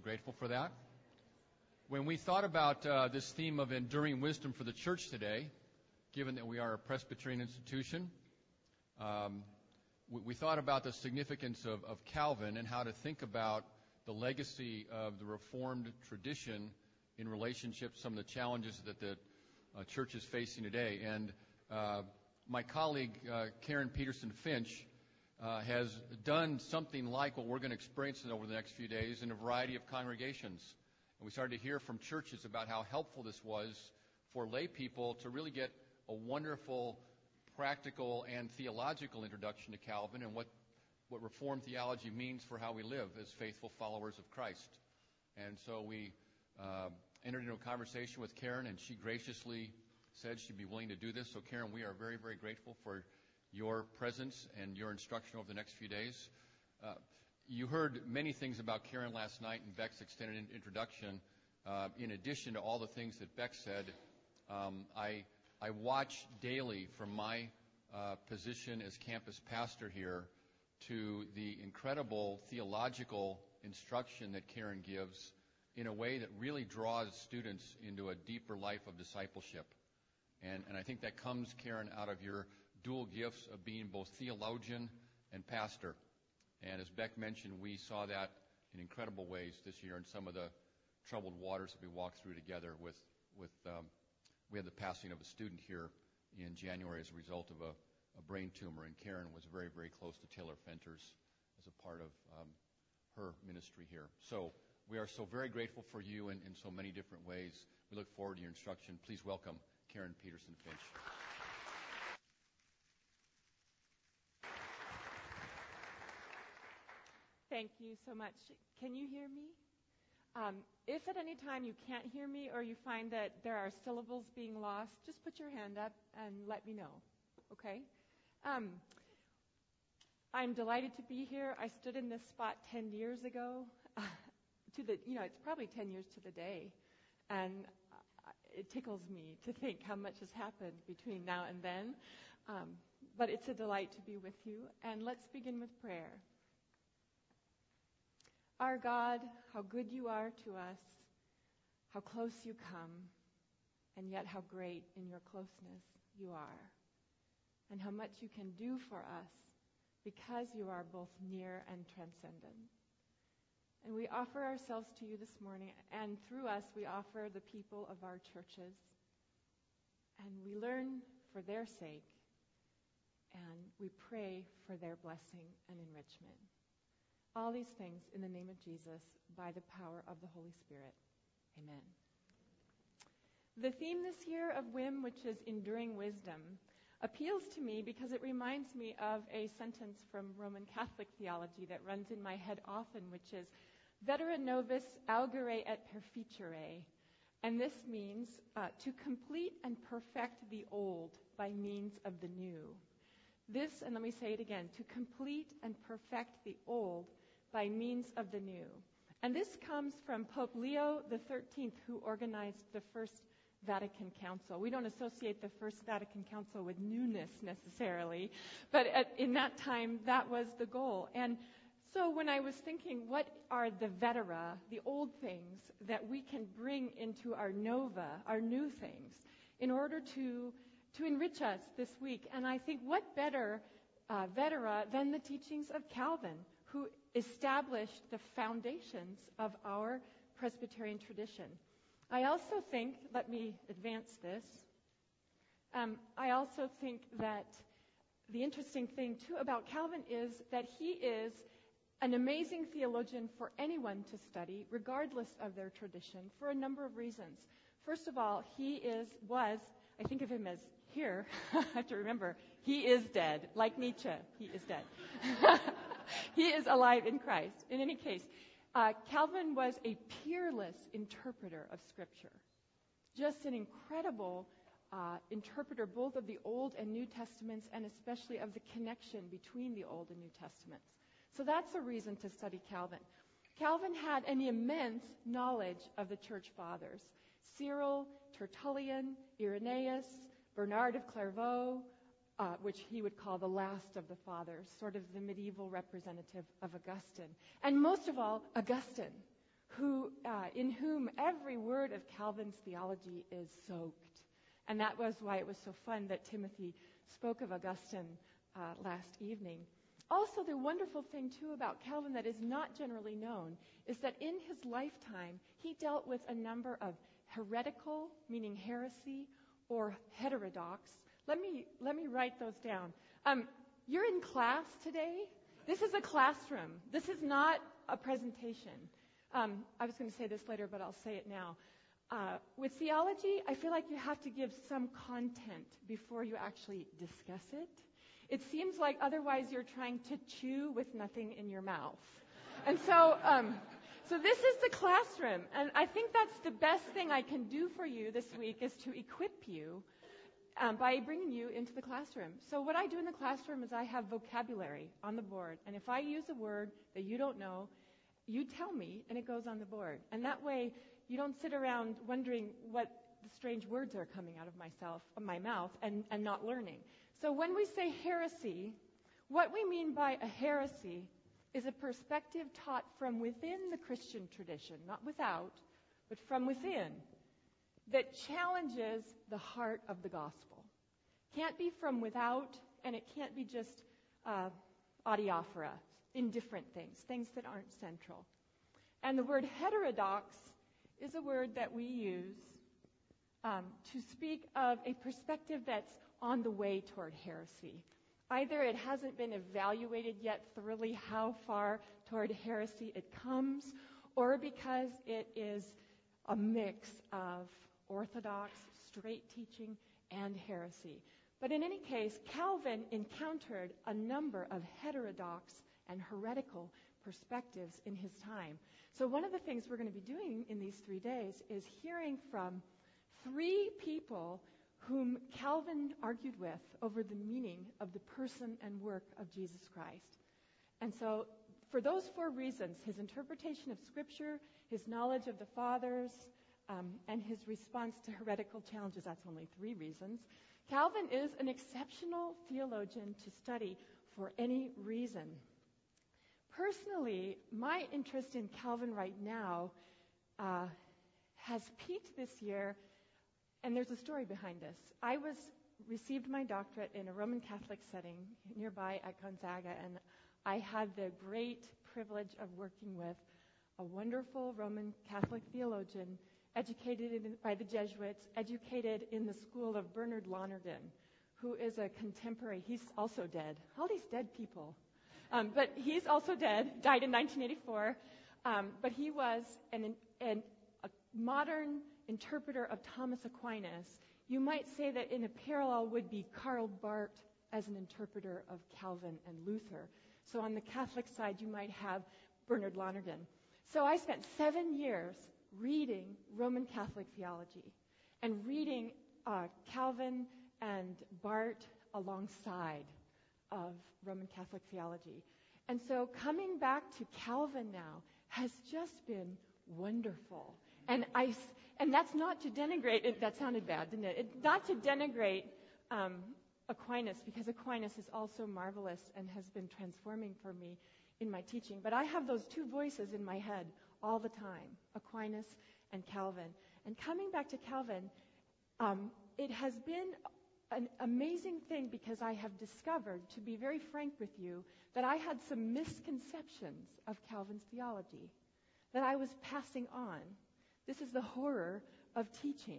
grateful for that. When we thought about this theme of enduring wisdom for the church today, given that we are a Presbyterian institution, we thought about the significance of Calvin and how to think about the legacy of the Reformed tradition in relationship to some of the challenges that the church is facing today. And my colleague, Karen Peterson Finch, has done something like what we're going to experience over the next few days in a variety of congregations. And we started to hear from churches about how helpful this was for lay people to really get a wonderful practical and theological introduction to Calvin and what Reformed theology means for how we live as faithful followers of Christ. And so we entered into a conversation with Karen, and she graciously said she'd be willing to do this. So Karen, we are very, very grateful for your presence and your instruction over the next few days. You heard many things about Karen last night in Beck's extended introduction. In addition to all the things that Beck said, I watch daily from my position as campus pastor here to the incredible theological instruction that Karen gives in a way that really draws students into a deeper life of discipleship. And I think that comes, Karen, out of your dual gifts of being both theologian and pastor. And as Beck mentioned, we saw that in incredible ways this year in some of the troubled waters that we walked through together with we had the passing of a student here in January as a result of a brain tumor, and Karen was very, very close to Taylor Fenters as a part of her ministry here. So we are so very grateful for you in so many different ways. We look forward to your instruction. Please welcome Karen Peterson Finch. Thank you so much. Can you hear me? If at any time you can't hear me or you find that there are syllables being lost, just put your hand up and let me know, okay? I'm delighted to be here. I stood in this spot 10 years ago. It's probably 10 years to the day, and it tickles me to think how much has happened between now and then. But it's a delight to be with you, and let's begin with prayer. Our God, how good you are to us, how close you come, and yet how great in your closeness you are, and how much you can do for us because you are both near and transcendent. And we offer ourselves to you this morning, and through us we offer the people of our churches, and we learn for their sake, and we pray for their blessing and enrichment. All these things in the name of Jesus, by the power of the Holy Spirit. Amen. The theme this year of WIM, which is Enduring Wisdom, appeals to me because it reminds me of a sentence from Roman Catholic theology that runs in my head often, which is, Vetera novus augere et perficere. And this means to complete and perfect the old by means of the new. This, and let me say it again, to complete and perfect the old by means of the new. And this comes from Pope Leo XIII, who organized the First Vatican Council. We don't associate the First Vatican Council with newness necessarily, but in that time, that was the goal. And so when I was thinking, what are the vetera, the old things, that we can bring into our nova, our new things, in order to enrich us this week? And I think what better vetera than the teachings of Calvin, who established the foundations of our Presbyterian tradition. I also think, let me advance this, I also think that the interesting thing, too, about Calvin is that he is an amazing theologian for anyone to study, regardless of their tradition, for a number of reasons. First of all, I think of him as here, I have to remember, he is dead, like Nietzsche, he is dead. He is alive in Christ. In any case, Calvin was a peerless interpreter of Scripture. Just an incredible interpreter both of the Old and New Testaments, and especially of the connection between the Old and New Testaments. So that's a reason to study Calvin. Calvin had an immense knowledge of the Church Fathers. Cyril, Tertullian, Irenaeus, Bernard of Clairvaux, which he would call the last of the fathers, sort of the medieval representative of Augustine. And most of all, Augustine, in whom every word of Calvin's theology is soaked. And that was why it was so fun that Timothy spoke of Augustine last evening. Also, the wonderful thing, too, about Calvin that is not generally known is that in his lifetime, he dealt with a number of heretical, meaning heresy, or heterodox. Let me write those down. You're in class today. This is a classroom. This is not a presentation. I was going to say this later, but I'll say it now. With theology, I feel like you have to give some content before you actually discuss it. It seems like otherwise you're trying to chew with nothing in your mouth. And so this is the classroom. And I think that's the best thing I can do for you this week is to equip you by bringing you into the classroom. So what I do in the classroom is I have vocabulary on the board. And if I use a word that you don't know, you tell me, and it goes on the board. And that way, you don't sit around wondering what the strange words are coming out of my mouth, and not learning. So when we say heresy, what we mean by a heresy is a perspective taught from within the Christian tradition, not without, but from within, that challenges the heart of the gospel. Can't be from without, and it can't be just adiaphora, indifferent things that aren't central. And the word heterodox is a word that we use to speak of a perspective that's on the way toward heresy. Either it hasn't been evaluated yet thoroughly how far toward heresy it comes, or because it is a mix of orthodox, straight teaching, and heresy. But in any case, Calvin encountered a number of heterodox and heretical perspectives in his time. So one of the things we're going to be doing in these 3 days is hearing from 3 people whom Calvin argued with over the meaning of the person and work of Jesus Christ. And so for those 4 reasons, his interpretation of Scripture, his knowledge of the Fathers, and his response to heretical challenges, that's only 3 reasons, Calvin is an exceptional theologian to study for any reason. Personally, my interest in Calvin right now has peaked this year, and there's a story behind this. I received my doctorate in a Roman Catholic setting nearby at Gonzaga, and I had the great privilege of working with a wonderful Roman Catholic theologian, educated by the Jesuits, educated in the school of Bernard Lonergan, who is a contemporary. He's also dead. All these dead people. But he's also dead, died in 1984. But he was a modern interpreter of Thomas Aquinas. You might say that in a parallel would be Karl Barth as an interpreter of Calvin and Luther. So on the Catholic side, you might have Bernard Lonergan. So I spent 7 years reading Roman Catholic theology and reading Calvin and Barth alongside of Roman Catholic theology. And so coming back to Calvin now has just been wonderful. And that's not to denigrate it. That sounded bad, didn't it? Not to denigrate Aquinas, because Aquinas is also marvelous and has been transforming for me in my teaching. But I have those 2 voices in my head all the time, Aquinas and Calvin. And coming back to Calvin, it has been an amazing thing because I have discovered, to be very frank with you, that I had some misconceptions of Calvin's theology that I was passing on. This is the horror of teaching.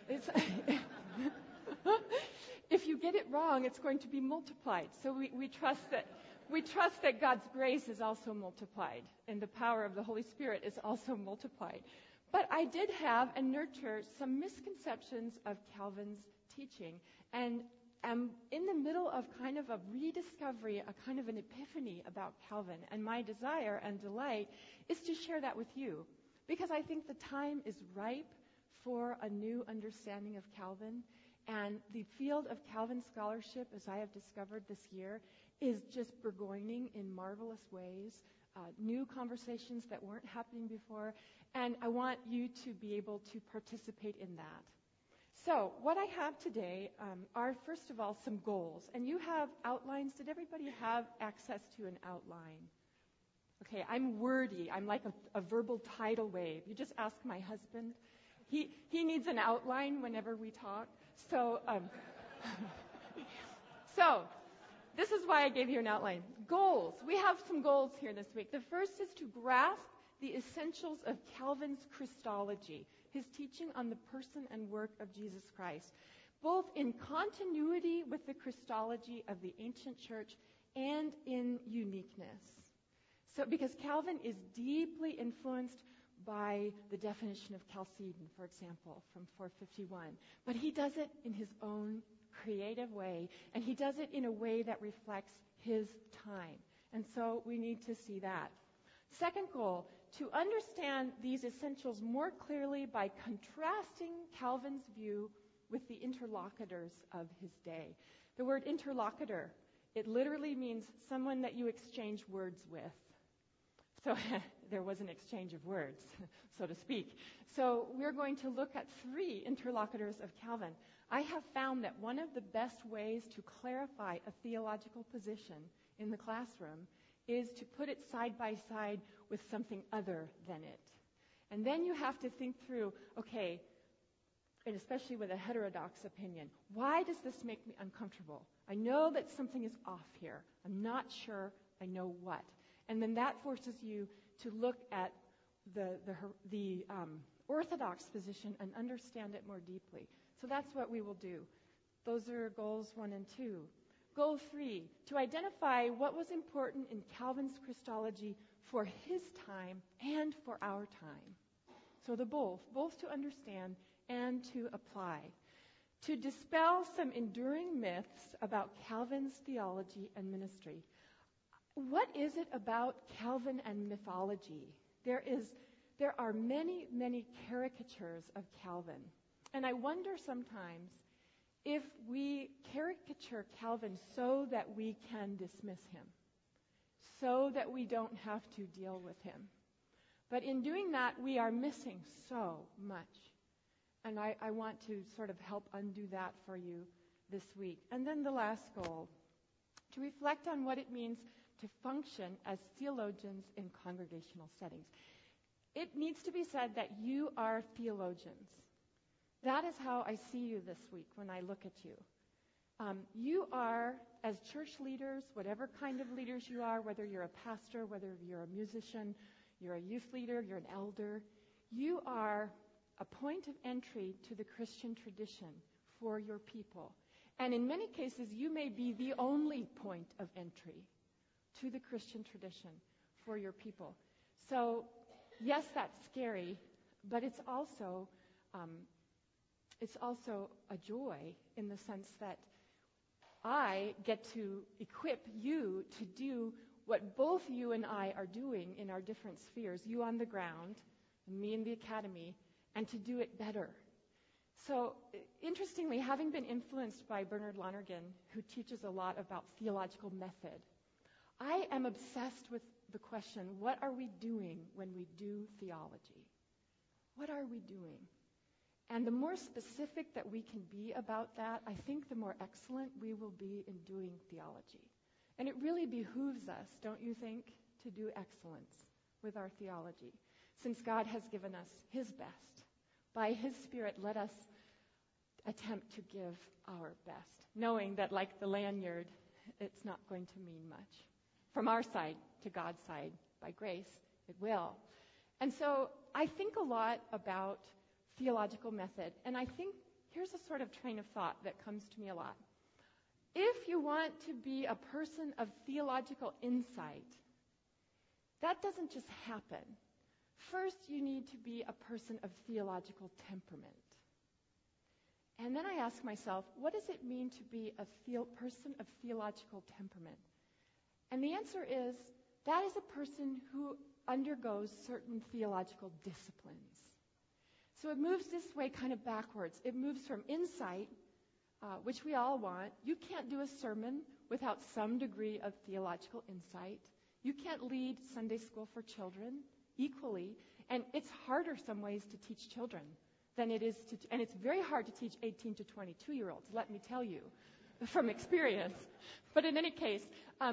If you get it wrong, it's going to be multiplied. So we trust that God's grace is also multiplied, and the power of the Holy Spirit is also multiplied. But I did have and nurture some misconceptions of Calvin's teaching, and am in the middle of kind of a rediscovery, a kind of an epiphany about Calvin. And my desire and delight is to share that with you, because I think the time is ripe for a new understanding of Calvin. And the field of Calvin scholarship, as I have discovered this year, is just burgeoning in marvelous ways, new conversations that weren't happening before, and I want you to be able to participate in that. So what I have today are, first of all, some goals. And you have outlines. Did everybody have access to an outline? Okay, I'm wordy. I'm like a verbal tidal wave. You just ask my husband. He needs an outline whenever we talk. So, so this is why I gave you an outline. Goals. We have some goals here this week. The first is to grasp the essentials of Calvin's Christology, his teaching on the person and work of Jesus Christ, both in continuity with the Christology of the ancient church and in uniqueness. So, because Calvin is deeply influenced by the definition of Chalcedon, for example, from 451. But he does it in his own creative way, and he does it in a way that reflects his time. And so we need to see that. Second goal, to understand these essentials more clearly by contrasting Calvin's view with the interlocutors of his day. The word interlocutor, it literally means someone that you exchange words with. So there was an exchange of words, so to speak. So we're going to look at 3 interlocutors of Calvin. I have found that one of the best ways to clarify a theological position in the classroom is to put it side by side with something other than it. And then you have to think through, okay, and especially with a heterodox opinion, why does this make me uncomfortable? I know that something is off here. I'm not sure I know what. And then that forces you to look at the orthodox position and understand it more deeply. So that's what we will do. Those are goals 1 and 2. Goal 3, to identify what was important in Calvin's Christology for his time and for our time. So the both to understand and to apply. To dispel some enduring myths about Calvin's theology and ministry. What is it about Calvin and mythology? There are many, many caricatures of Calvin. And I wonder sometimes if we caricature Calvin so that we can dismiss him, so that we don't have to deal with him. But in doing that, we are missing so much. And I want to sort of help undo that for you this week. And then the last goal, to reflect on what it means to function as theologians in congregational settings. It needs to be said that you are theologians. That is how I see you this week when I look at you. You are, as church leaders, whatever kind of leaders you are, whether you're a pastor, whether you're a musician, you're a youth leader, you're an elder, you are a point of entry to the Christian tradition for your people. And in many cases, you may be the only point of entry to the Christian tradition for your people. So, yes, that's scary, but it's also a joy in the sense that I get to equip you to do what both you and I are doing in our different spheres, you on the ground and me in the academy, and to do it better. So, interestingly, having been influenced by Bernard Lonergan, who teaches a lot about theological method, I am obsessed with the question, what are we doing when we do theology? What are we doing? And the more specific that we can be about that, I think the more excellent we will be in doing theology. And it really behooves us, don't you think, to do excellence with our theology, since God has given us his best. By his Spirit, let us attempt to give our best, knowing that like the lanyard, it's not going to mean much. From our side to God's side, by grace, it will. And so I think a lot about theological method, and I think here's a sort of train of thought that comes to me a lot. If you want to be a person of theological insight, that doesn't just happen. First, you need to be a person of theological temperament. And then I ask myself, what does it mean to be a person of theological temperament? And the answer is, that is a person who undergoes certain theological disciplines. So it moves this way kind of backwards. It moves from insight, which we all want. You can't do a sermon without some degree of theological insight. You can't lead Sunday school for children equally. And it's harder some ways to teach children than it is to, and it's very hard to teach 18 to 22-year-olds, let me tell you, from experience. But in any case,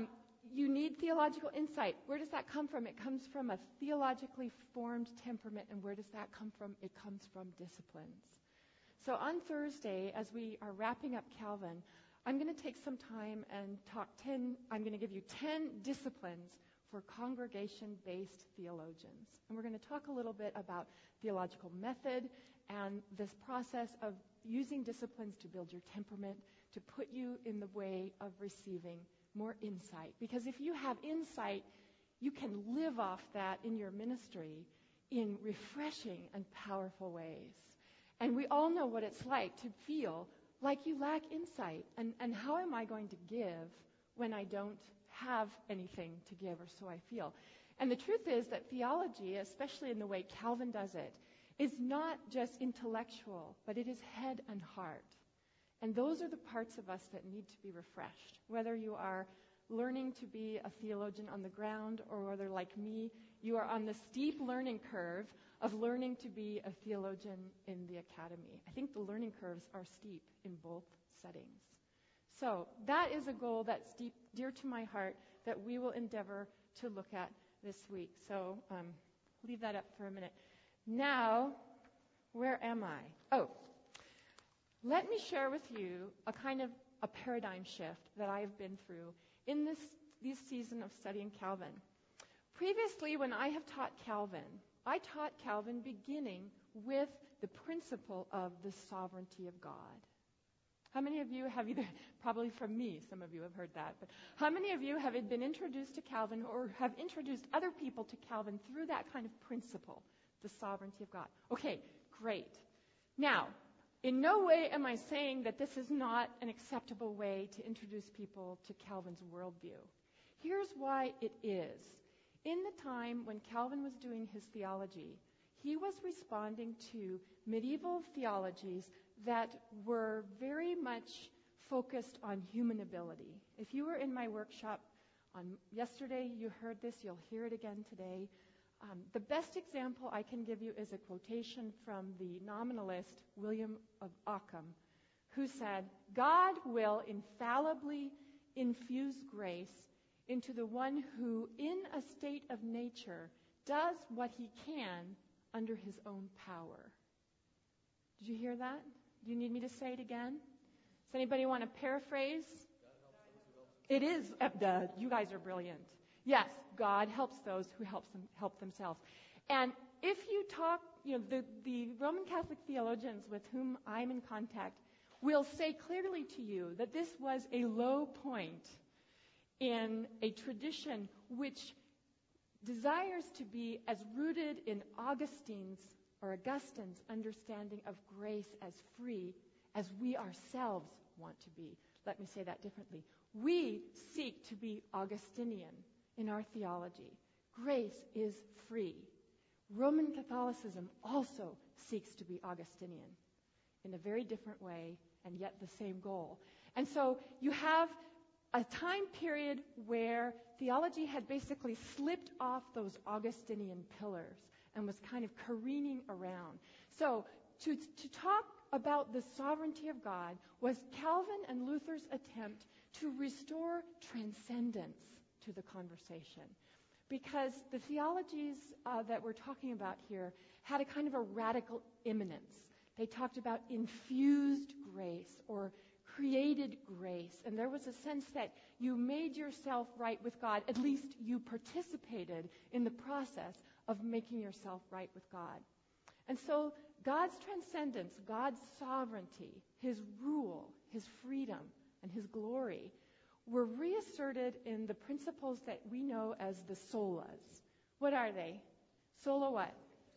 you need theological insight. Where does that come from? It comes from a theologically formed temperament. And where does that come from? It comes from disciplines. So on Thursday, as we are wrapping up Calvin, I'm going to take some time and I'm going to give you 10 disciplines for congregation-based theologians. And we're going to talk a little bit about theological method and this process of using disciplines to build your temperament, to put you in the way of receiving more insight. Because if you have insight, you can live off that in your ministry in refreshing and powerful ways. And we all know what it's like to feel like you lack insight. And how am I going to give when I don't have anything to give, or so I feel? And the truth is that theology, especially in the way Calvin does it, is not just intellectual, but it is head and heart. And those are the parts of us that need to be refreshed. Whether you are learning to be a theologian on the ground, or whether, like me, you are on the steep learning curve of learning to be a theologian in the academy. I think the learning curves are steep in both settings. So that is a goal that's dear to my heart that we will endeavor to look at this week. So leave that up for a minute. Now, where am I? Oh, let me share with you a kind of a paradigm shift that I've been through in this season of studying Calvin. Previously, when I have taught Calvin, I taught Calvin beginning with the principle of the sovereignty of God. How many of you have either, probably from me, some of you have heard that, but how many of you have been introduced to Calvin or have introduced other people to Calvin through that kind of principle, the sovereignty of God? Okay, great. Now, in no way am I saying that this is not an acceptable way to introduce people to Calvin's worldview. Here's why it is. In the time when Calvin was doing his theology, he was responding to medieval theologies that were very much focused on human ability. If you were in my workshop on yesterday, you heard this, you'll hear it again today. The best example I can give you is a quotation from the nominalist William of Ockham, who said, "God will infallibly infuse grace into the one who, in a state of nature, does what he can under his own power." Did you hear that? Do you need me to say it again? Does anybody want to paraphrase? It is. You guys are brilliant. Yes, God helps those who help themselves. And if you talk, the Roman Catholic theologians with whom I'm in contact will say clearly to you that this was a low point in a tradition which desires to be as rooted in Augustine's understanding of grace as free as we ourselves want to be. Let me say that differently. We seek to be Augustinian in our theology. Grace is free. Roman Catholicism also seeks to be Augustinian in a very different way, and yet the same goal. And so you have a time period where theology had basically slipped off those Augustinian pillars and was kind of careening around. So to talk about the sovereignty of God was Calvin and Luther's attempt to restore transcendence to the conversation. Because the theologies that we're talking about here had a kind of a radical immanence. They talked about infused grace or created grace. And there was a sense that you made yourself right with God. At least you participated in the process of making yourself right with God. And so God's transcendence, God's sovereignty, his rule, his freedom, and his glory were reasserted in the principles that we know as the solas. What are they? Sola what?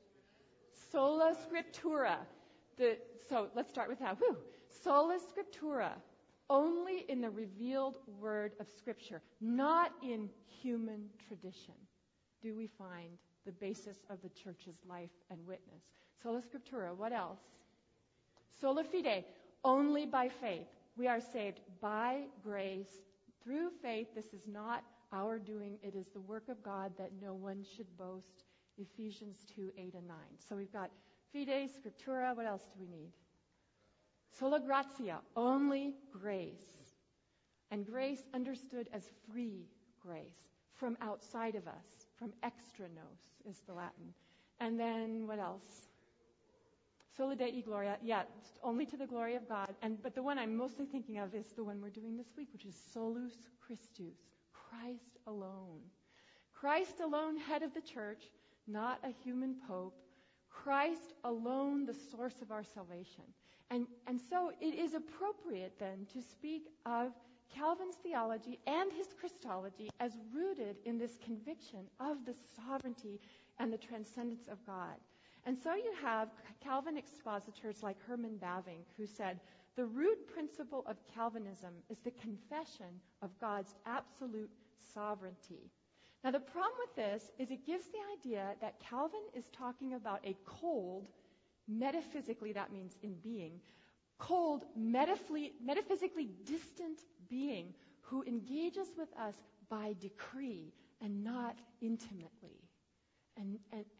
Sola Scriptura. So let's start with that. Sola Scriptura. Only in the revealed word of Scripture, not in human tradition, do we find the basis of the church's life and witness. Sola Scriptura. What else? Sola Fide. Only by faith. We are saved by grace through faith. This is not our doing. It is the work of God that no one should boast. Ephesians 2:8-9. So we've got Fide, Scriptura. What else do we need? Sola Gratia. Only grace. And grace understood as free grace, from outside of us, from extra nos is the Latin. And then what else? Soli Dei Gloria, only to the glory of God. But the one I'm mostly thinking of is the one we're doing this week, which is Solus Christus, Christ alone. Christ alone, head of the church, not a human pope. Christ alone, the source of our salvation. And so it is appropriate then to speak of Calvin's theology and his Christology as rooted in this conviction of the sovereignty and the transcendence of God. And so you have Calvin expositors like Herman Bavinck, who said, the root principle of Calvinism is the confession of God's absolute sovereignty. Now, the problem with this is it gives the idea that Calvin is talking about a cold, metaphysically, that means in being, cold, metaphysically distant being who engages with us by decree and not intimately. And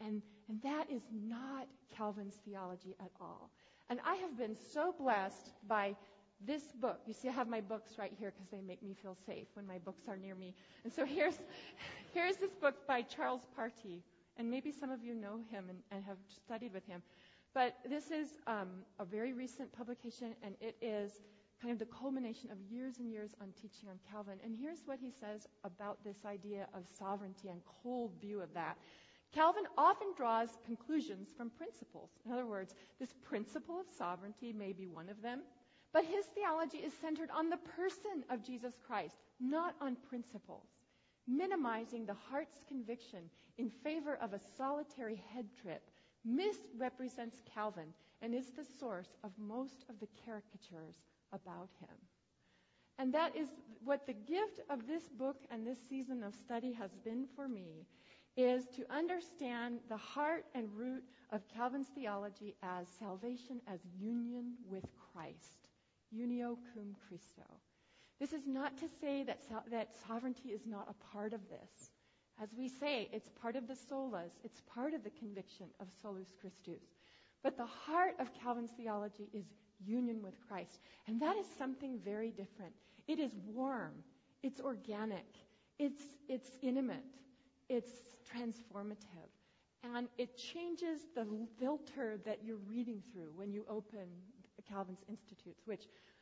that is not Calvin's theology at all. And I have been so blessed by this book. You see, I have my books right here because they make me feel safe when my books are near me. And so here's this book by Charles Party. And maybe some of you know him and have studied with him. But this is a very recent publication, and it is kind of the culmination of years and years on teaching on Calvin. And here's what he says about this idea of sovereignty and cold view of that. Calvin often draws conclusions from principles. In other words, this principle of sovereignty may be one of them, but his theology is centered on the person of Jesus Christ, not on principles, minimizing the heart's conviction in favor of a solitary head trip misrepresents Calvin and is the source of most of the caricatures about him. And that is what the gift of this book and this season of study has been for me, is to understand the heart and root of Calvin's theology as salvation as union with Christ, unio cum Christo. This is not to say that sovereignty is not a part of this. As we say, it's part of the solas, it's part of the conviction of solus Christus. But the heart of Calvin's theology is union with Christ. And that is something very different. It is warm, it's organic, it's intimate, it's transformative. And it changes the filter that you're reading through when you open Calvin's Institutes, which,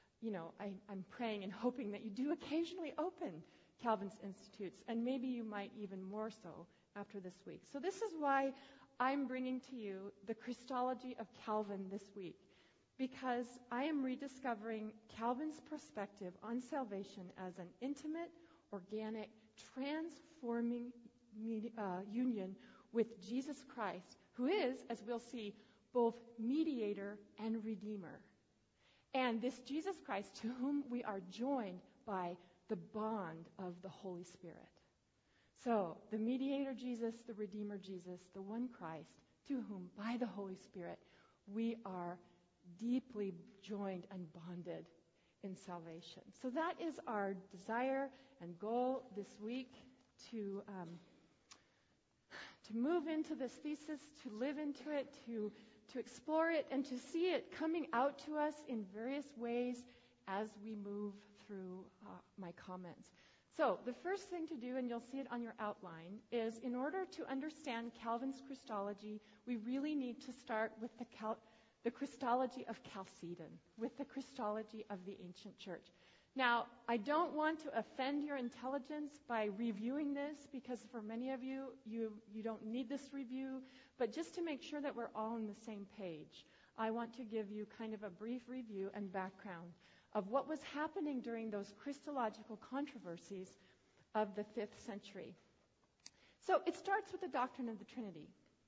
I'm praying and hoping that you do occasionally open Calvin's Institutes, and maybe you might even more so after this week. So this is why I'm bringing to you the Christology of Calvin this week, because I am rediscovering Calvin's perspective on salvation as an intimate, organic, transforming union with Jesus Christ, who is, as we'll see, both mediator and redeemer. And this Jesus Christ to whom we are joined by the bond of the Holy Spirit. So, the mediator Jesus, the redeemer Jesus, the one Christ, to whom by the Holy Spirit we are deeply joined and bonded in salvation. So that is our desire and goal this week, to move into this thesis, to live into it, to explore it, and to see it coming out to us in various ways as we move through my comments. So the first thing to do, and you'll see it on your outline, is in order to understand Calvin's Christology, we really need to start with the Christology of Chalcedon, with the Christology of the ancient church. Now, I don't want to offend your intelligence by reviewing this, because for many of you, you don't need this review, but just to make sure that we're all on the same page, I want to give you kind of a brief review and background of what was happening during those Christological controversies of the 5th century. So it starts with the doctrine of the Trinity.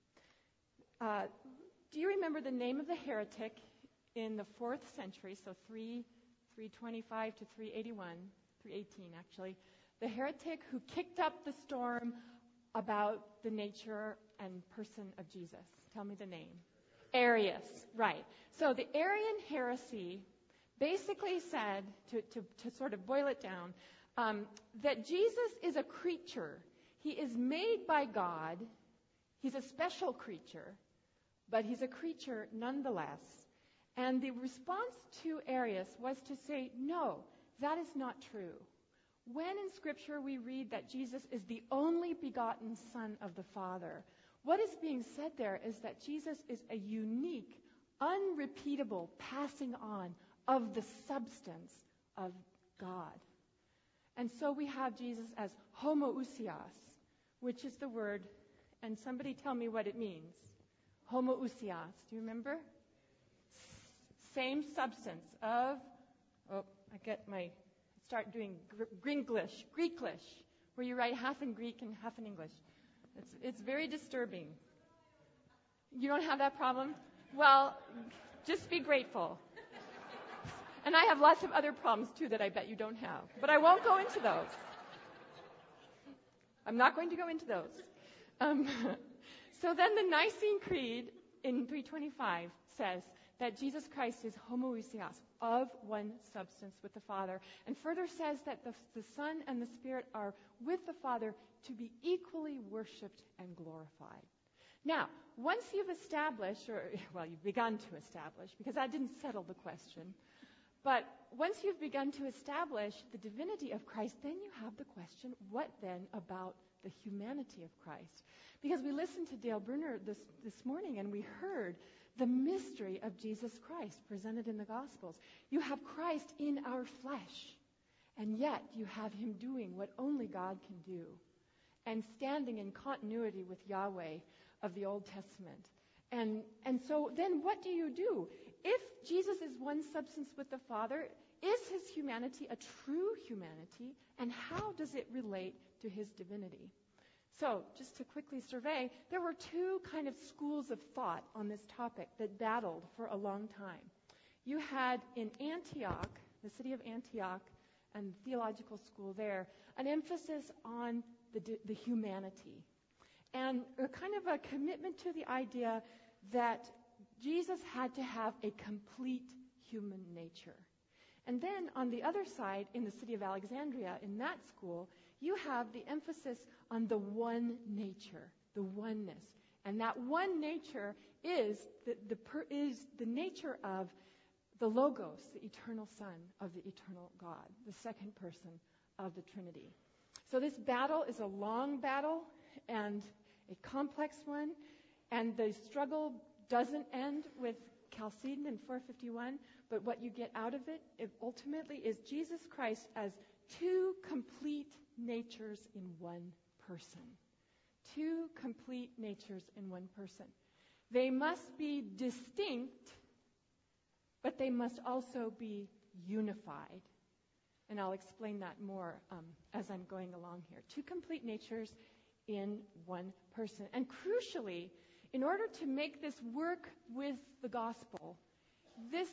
Do you remember the name of the heretic in the 4th century, so 325 to 318 actually, the heretic who kicked up the storm about the nature and person of Jesus? Tell me the name. Arius, right. So the Arian heresy basically said, to sort of boil it down, that Jesus is a creature. He is made by God. He's a special creature, but he's a creature nonetheless. And the response to Arius was to say, no, that is not true. When in Scripture we read that Jesus is the only begotten Son of the Father, what is being said there is that Jesus is a unique, unrepeatable passing on of the substance of God. And so we have Jesus as homoousios, which is the word, and somebody tell me what it means. Homoousios, do you remember? Same substance of, start doing Greeklish, where you write half in Greek and half in English. It's very disturbing. You don't have that problem? Well, just be grateful. And I have lots of other problems, too, that I bet you don't have. But I won't go into those. I'm not going to go into those. So then the Nicene Creed in 325 says that Jesus Christ is homoousios, of one substance with the Father, and further says that the Son and the Spirit are with the Father to be equally worshipped and glorified. Now, once you've established, you've begun to establish, because that didn't settle the question, but once you've begun to establish the divinity of Christ, then you have the question, what then about the humanity of Christ? Because we listened to Dale Bruner this morning, and we heard the mystery of Jesus Christ presented in the Gospels. You have Christ in our flesh, and yet you have him doing what only God can do, and standing in continuity with Yahweh of the Old Testament. And so then what do you do? If Jesus is one substance with the Father, is his humanity a true humanity, and how does it relate to his divinity? So, just to quickly survey, there were two kind of schools of thought on this topic that battled for a long time. You had in Antioch, the city of Antioch, and the theological school there, an emphasis on the humanity, and a kind of a commitment to the idea that Jesus had to have a complete human nature. And then on the other side, in the city of Alexandria, in that school, you have the emphasis on the one nature, the oneness. And that one nature is the nature of the Logos, the eternal Son of the eternal God, the second person of the Trinity. So this battle is a long battle and a complex one, and the struggle doesn't end with Chalcedon in 451, but what you get out of it ultimately is Jesus Christ as two complete natures in one person. Two complete natures in one person. They must be distinct, but they must also be unified. And I'll explain that more as I'm going along here. Two complete natures in one person. And crucially, in order to make this work with the gospel, this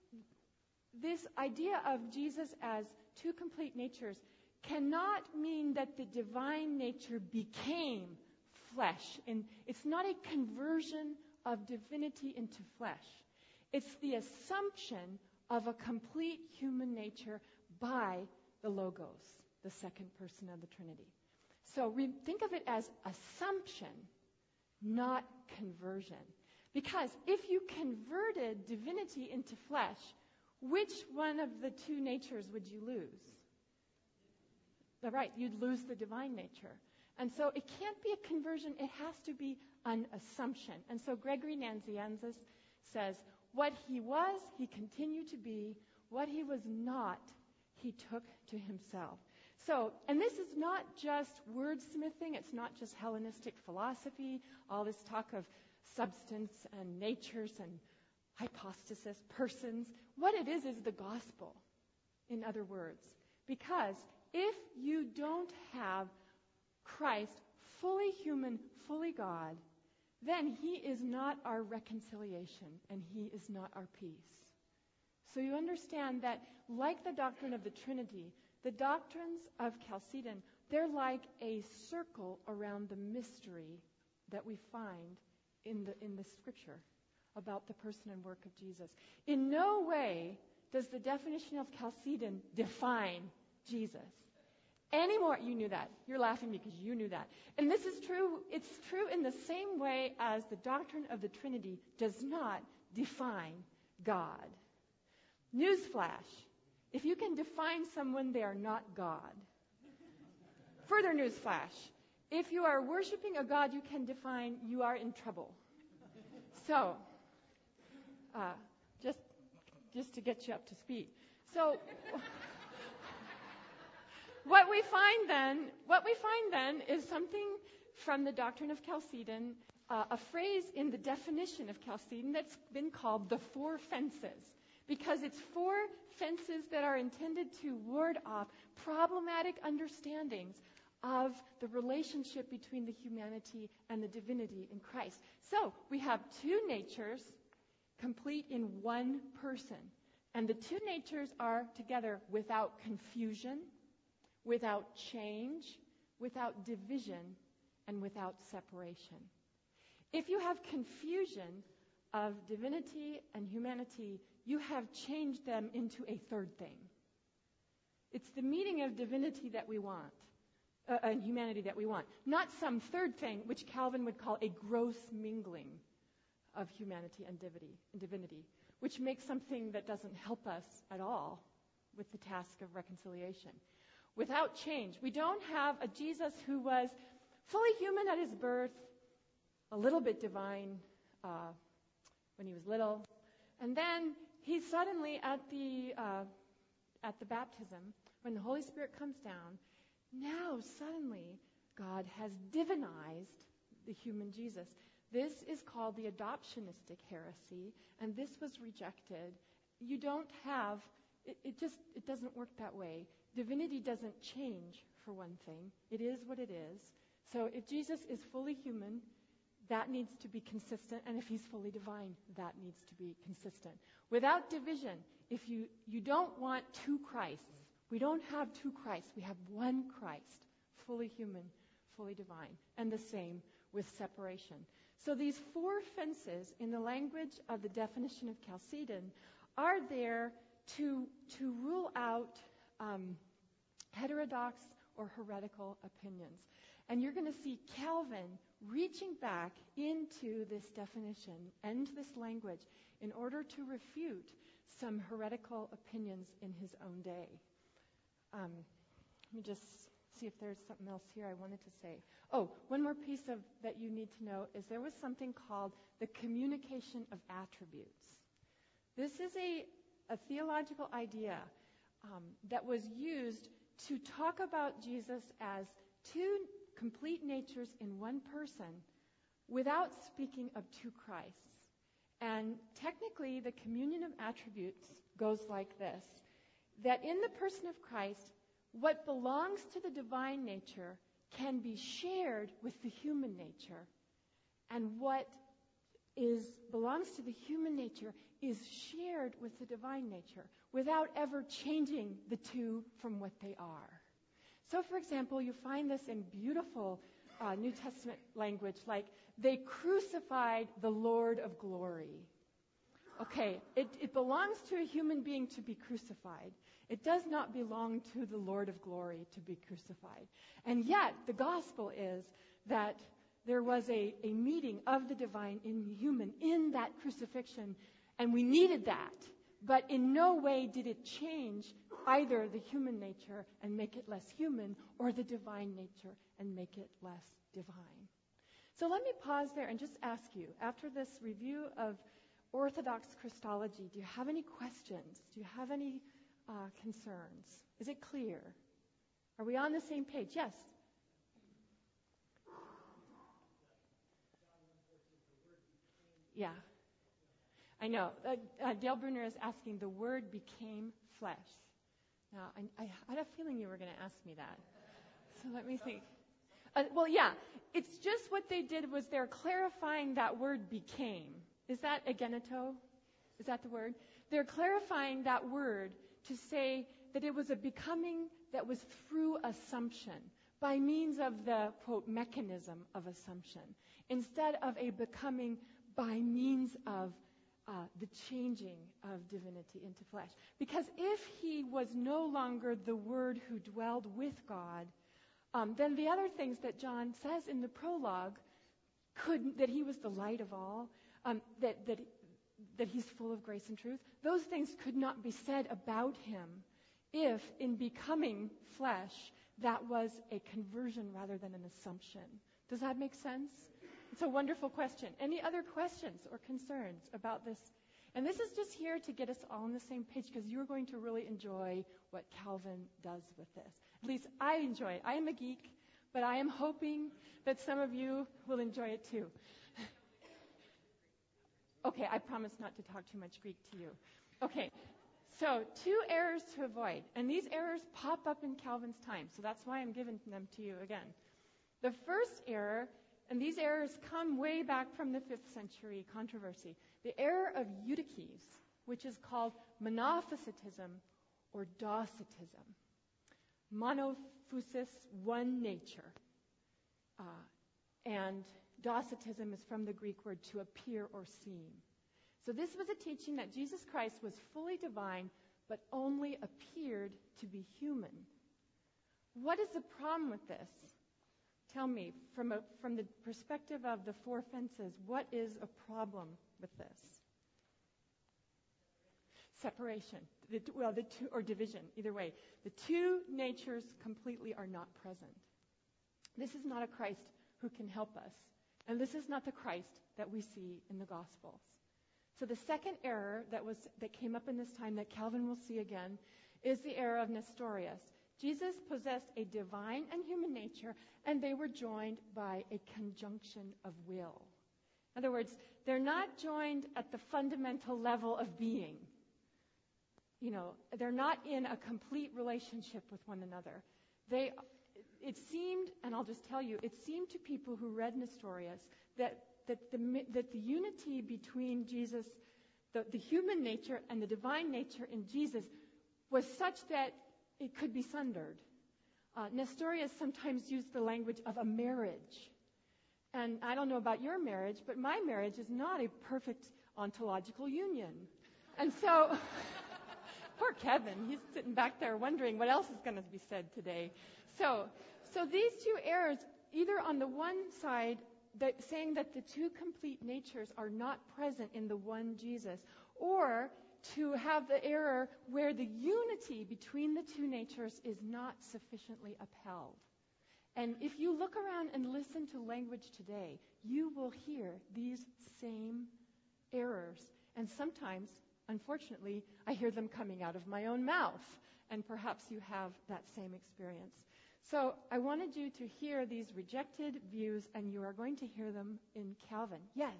idea of Jesus as two complete natures cannot mean that the divine nature became flesh. And it's not a conversion of divinity into flesh. It's the assumption of a complete human nature by the Logos, the second person of the Trinity. So we think of it as assumption, not conversion. Because if you converted divinity into flesh, which one of the two natures would you lose? Right, you'd lose the divine nature. And so it can't be a conversion, it has to be an assumption. And so Gregory Nazianzus says, what he was, he continued to be. What he was not, he took to himself. So, and this is not just wordsmithing, it's not just Hellenistic philosophy, all this talk of substance and natures and hypostasis, persons. What it is the gospel, in other words. Because if you don't have Christ fully human, fully God, then he is not our reconciliation and he is not our peace. So you understand that, like the doctrine of the Trinity, the doctrines of Chalcedon, they're like a circle around the mystery that we find in the Scripture about the person and work of Jesus. In no way does the definition of Chalcedon define Jesus. Anymore, you knew that. You're laughing because you knew that. And this is true. It's true in the same way as the doctrine of the Trinity does not define God. Newsflash. If you can define someone, they are not God. Further news flash. If you are worshiping a God you can define, you are in trouble. So, just to get you up to speed. So, what we find then is something from the doctrine of Chalcedon, a phrase in the definition of Chalcedon that's been called the four fences, because it's four fences that are intended to ward off problematic understandings of the relationship between the humanity and the divinity in Christ. So we have two natures complete in one person. And the two natures are together without confusion, without change, without division, and without separation. If you have confusion of divinity and humanity, you have changed them into a third thing. It's the meeting of divinity that we want, and humanity that we want, not some third thing which Calvin would call a gross mingling of humanity and divinity, which makes something that doesn't help us at all with the task of reconciliation. Without change, we don't have a Jesus who was fully human at his birth, a little bit divine when he was little, and then he suddenly at the baptism, when the Holy Spirit comes down, now suddenly God has divinized the human Jesus. This is called the adoptionistic heresy, and this was rejected. You don't have, it doesn't work that way. Divinity doesn't change, for one thing. It is what it is. So if Jesus is fully human, that needs to be consistent, and if he's fully divine, that needs to be consistent. Without division, if you don't want two Christs, we don't have two Christs, we have one Christ, fully human, fully divine, and the same with separation. So these four fences in the language of the definition of Chalcedon are there to rule out heterodox or heretical opinions. And you're going to see Calvin reaching back into this definition and this language in order to refute some heretical opinions in his own day. Let me just see if there's something else here I wanted to say. Oh, one more piece that you need to know is there was something called the communication of attributes. This is a theological idea that was used to talk about Jesus as two complete natures in one person without speaking of two Christs. And technically, the communion of attributes goes like this, that in the person of Christ, what belongs to the divine nature can be shared with the human nature, and what belongs to the human nature is shared with the divine nature without ever changing the two from what they are. So, for example, you find this in beautiful New Testament language, like, they crucified the Lord of glory. Okay, it belongs to a human being to be crucified. It does not belong to the Lord of glory to be crucified. And yet, the gospel is that there was a meeting of the divine in the human in that crucifixion, and we needed that. But in no way did it change either the human nature and make it less human, or the divine nature and make it less divine. So let me pause there and just ask you, after this review of Orthodox Christology, do you have any questions? Do you have any concerns? Is it clear? Are we on the same page? Yes? Yeah. I know. Dale Bruner is asking, the Word became flesh. Now, I had a feeling you were going to ask me that. So let me think. Well, yeah. It's just what they did was they're clarifying that word became. Is that ageneto? Is that the word? They're clarifying that word to say that it was a becoming that was through assumption, by means of the, quote, mechanism of assumption, instead of a becoming by means of the changing of divinity into flesh. Because if he was no longer the Word who dwelled with God, then the other things that John says in the prologue, that he was the light of all, that he's full of grace and truth, those things could not be said about him if, in becoming flesh, that was a conversion rather than an assumption. Does that make sense? It's a wonderful question. Any other questions or concerns about this? And this is just here to get us all on the same page, because you're going to really enjoy what Calvin does with this. At least I enjoy it. I am a geek, but I am hoping that some of you will enjoy it too. Okay, I promise not to talk too much Greek to you. Okay, so 2 errors to avoid. And these errors pop up in Calvin's time, so that's why I'm giving them to you again. The first error, and these errors come way back from the 5th century controversy, the error of Eutyches, which is called monophysitism or Docetism. Monophysis, one nature. And Docetism is from the Greek word to appear or seem. So this was a teaching that Jesus Christ was fully divine, but only appeared to be human. What is the problem with this? Tell me, from the perspective of the 4 fences, what is a problem with this? Separation. The two, or division, either way. The 2 natures completely are not present. This is not a Christ who can help us. And this is not the Christ that we see in the Gospels. So the second error that came up in this time that Calvin will see again is the error of Nestorius. Jesus possessed a divine and human nature, and they were joined by a conjunction of will. In other words, they're not joined at the fundamental level of being. They're not in a complete relationship with one another. It seemed, and I'll just tell you, it seemed to people who read Nestorius that the unity between Jesus, the human nature and the divine nature in Jesus, was such that it could be sundered. Nestorius sometimes used the language of a marriage. And I don't know about your marriage, but my marriage is not a perfect ontological union. And so, poor Kevin, he's sitting back there wondering what else is going to be said today. So these 2 errors, either on the one side, saying that the 2 complete natures are not present in the one Jesus, or to have the error where the unity between the 2 natures is not sufficiently upheld. And if you look around and listen to language today, you will hear these same errors. And sometimes, unfortunately, I hear them coming out of my own mouth. And perhaps you have that same experience. So I wanted you to hear these rejected views, and you are going to hear them in Calvin. Yes?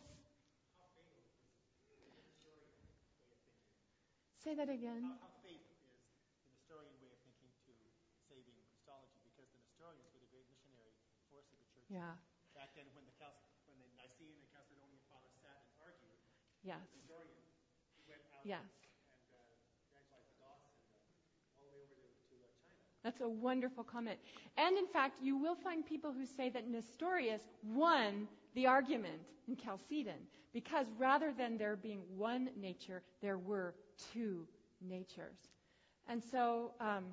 Say that again. How faithful is the Nestorian way of thinking to saving Christology? Because the Nestorians were the great missionary force of the church. Yeah. Back then, when the Nicene and Chalcedonian fathers sat and argued, Yes. the Nestorian went out Yes. and evangelized the Goths and all the way over to China. That's a wonderful comment. And in fact, you will find people who say that Nestorius won the argument in Chalcedon, because rather than there being one nature, there were 2 natures. And so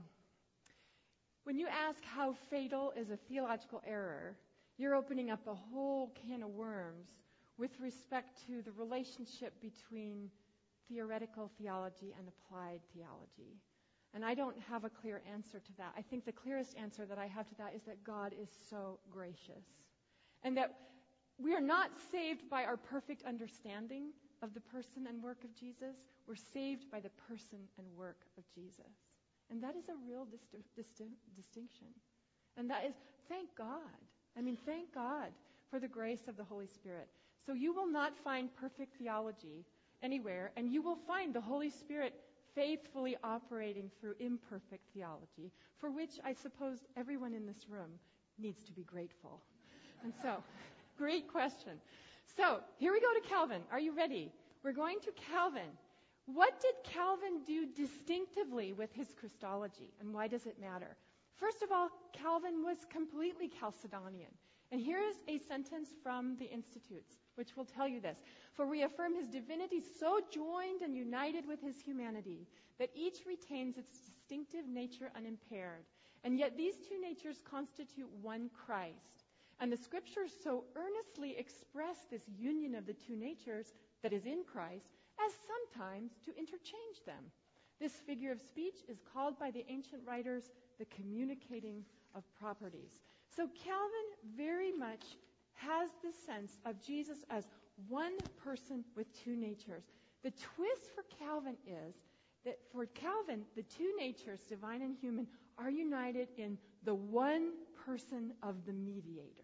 when you ask how fatal is a theological error, you're opening up a whole can of worms with respect to the relationship between theoretical theology and applied theology. And I don't have a clear answer to that. I think the clearest answer that I have to that is that God is so gracious. And that we are not saved by our perfect understanding of the person and work of Jesus. We're saved by the person and work of Jesus. And that is a real distinction. And that is, thank God. Thank God for the grace of the Holy Spirit. So you will not find perfect theology anywhere, and you will find the Holy Spirit faithfully operating through imperfect theology, for which I suppose everyone in this room needs to be grateful. And so, great question. So, here we go to Calvin. Are you ready? We're going to Calvin. What did Calvin do distinctively with his Christology, and why does it matter? First of all, Calvin was completely Chalcedonian. And here is a sentence from the Institutes, which will tell you this. For we affirm his divinity so joined and united with his humanity that each retains its distinctive nature unimpaired. And yet these 2 natures constitute one Christ. And the Scriptures so earnestly express this union of the 2 natures that is in Christ as sometimes to interchange them. This figure of speech is called by the ancient writers the communicating of properties. So Calvin very much has the sense of Jesus as one person with two natures. The twist for Calvin is that for Calvin, the two natures, divine and human, are united in the one person of the mediator.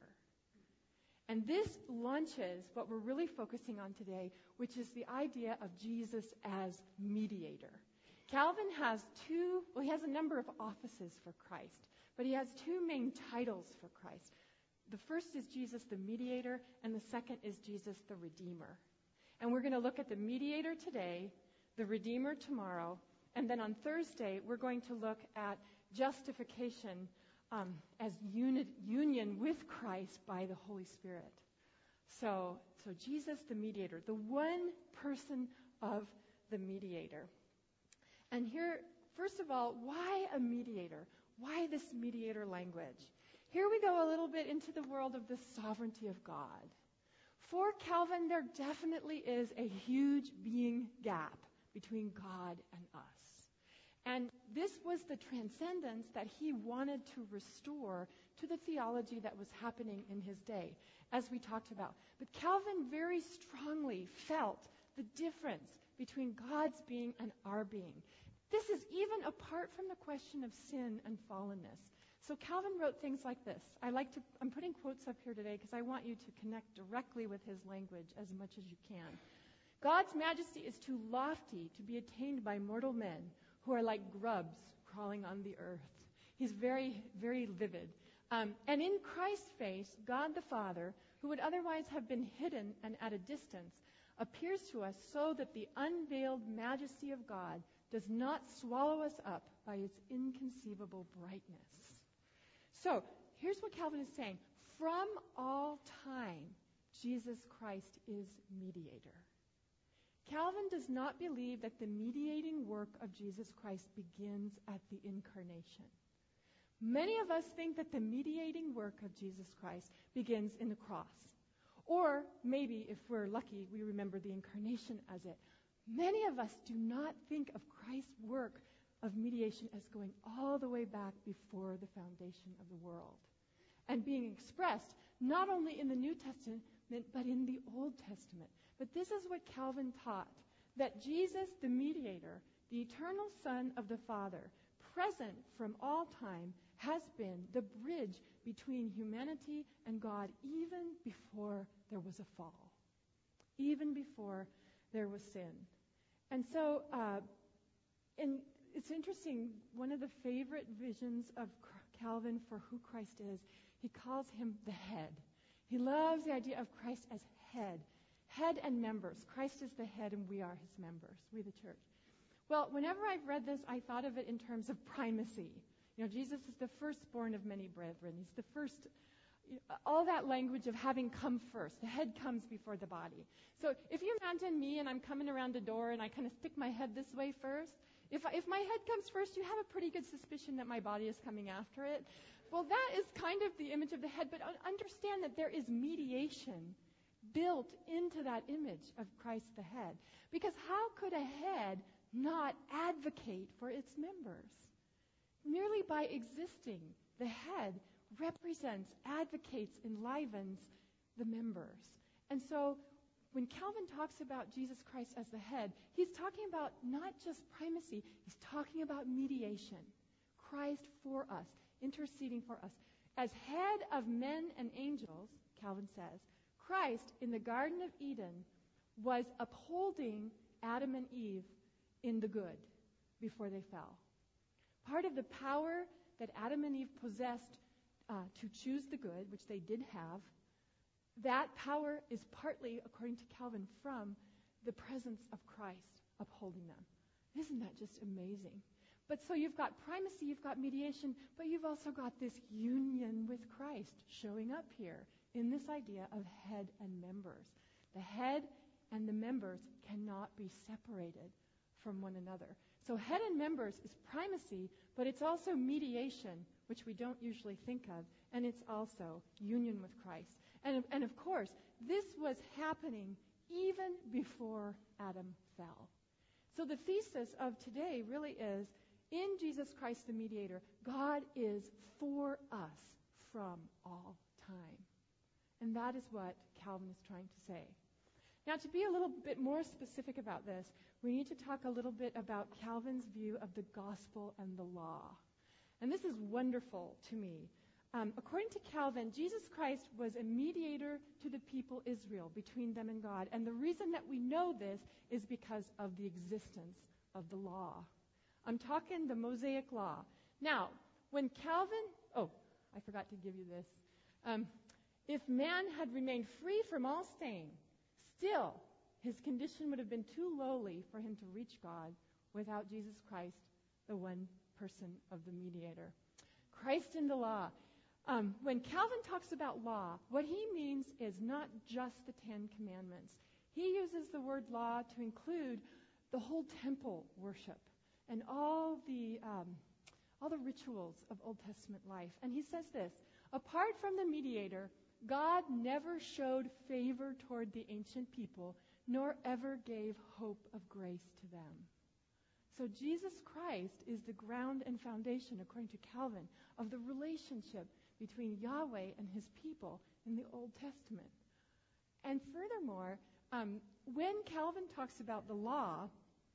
And this launches what we're really focusing on today, which is the idea of Jesus as mediator. Calvin has he has a number of offices for Christ, but he has two main titles for Christ. The first is Jesus the mediator, and the second is Jesus the Redeemer. And we're going to look at the mediator today, the Redeemer tomorrow, and then on Thursday we're going to look at justification as union with Christ by the Holy Spirit. So Jesus the mediator, the one person of the mediator. And here, first of all, why a mediator? Why this mediator language? Here we go a little bit into the world of the sovereignty of God. For Calvin, there definitely is a huge being gap between God and us. And this was the transcendence that he wanted to restore to the theology that was happening in his day, as we talked about. But Calvin very strongly felt the difference between God's being and our being. This is even apart from the question of sin and fallenness. So Calvin wrote things like this. I'm putting quotes up here today because I want you to connect directly with his language as much as you can. God's majesty is too lofty to be attained by mortal men who are like grubs crawling on the earth. He's very, very vivid. And in Christ's face, God the Father, who would otherwise have been hidden and at a distance, appears to us so that the unveiled majesty of God does not swallow us up by its inconceivable brightness. So, here's what Calvin is saying. From all time, Jesus Christ is mediator. Calvin does not believe that the mediating work of Jesus Christ begins at the incarnation. Many of us think that the mediating work of Jesus Christ begins in the cross. Or maybe, if we're lucky, we remember the incarnation as it. Many of us do not think of Christ's work of mediation as going all the way back before the foundation of the world and being expressed not only in the New Testament but in the Old Testament. But this is what Calvin taught, that Jesus, the mediator, the eternal Son of the Father, present from all time, has been the bridge between humanity and God even before there was a fall, even before there was sin. And so, and it's interesting, one of the favorite visions of Calvin for who Christ is, he calls him the head. He loves the idea of Christ as head and members. Christ is the head and we are his members, we the church. Well, whenever I've read this, I thought of it in terms of primacy. You know, Jesus is the firstborn of many brethren. He's the first, all that language of having come first. The head comes before the body. So if you imagine me and I'm coming around a door and I kind of stick my head this way first, if my head comes first, you have a pretty good suspicion that my body is coming after it. Well, that is kind of the image of the head, but understand that there is mediation built into that image of Christ the head. Because how could a head not advocate for its members? Merely by existing, the head represents, advocates, enlivens the members. And so when Calvin talks about Jesus Christ as the head, he's talking about not just primacy, he's talking about mediation. Christ for us, interceding for us. As head of men and angels, Calvin says, Christ in the Garden of Eden was upholding Adam and Eve in the good before they fell. Part of the power that Adam and Eve possessed to choose the good, which they did have, that power is partly, according to Calvin, from the presence of Christ upholding them. Isn't that just amazing? But so you've got primacy, you've got mediation, but you've also got this union with Christ showing up here in this idea of head and members. The head and the members cannot be separated from one another. So head and members is primacy, but it's also mediation, which we don't usually think of, and it's also union with Christ. And of course, this was happening even before Adam fell. So the thesis of today really is In Jesus Christ the mediator, God is for us from all time. And that is what Calvin is trying to say. Now, to be a little bit more specific about this, we need to talk a little bit about Calvin's view of the gospel and the law. And this is wonderful to me. According to Calvin, Jesus Christ was a mediator to the people Israel, between them and God. And the reason that we know this is because of the existence of the law. I'm talking the Mosaic law. Now, when Calvin... Oh, I forgot to give you this. If man had remained free from all stain, still his condition would have been too lowly for him to reach God without Jesus Christ, the one person of the mediator. Christ in the law. When Calvin talks about law, what he means is not just the Ten Commandments. He uses the word law to include the whole temple worship and all the rituals of Old Testament life. And he says this: apart from the mediator, God never showed favor toward the ancient people, nor ever gave hope of grace to them. So Jesus Christ is the ground and foundation, according to Calvin, of the relationship between Yahweh and his people in the Old Testament. And furthermore, when Calvin talks about the law,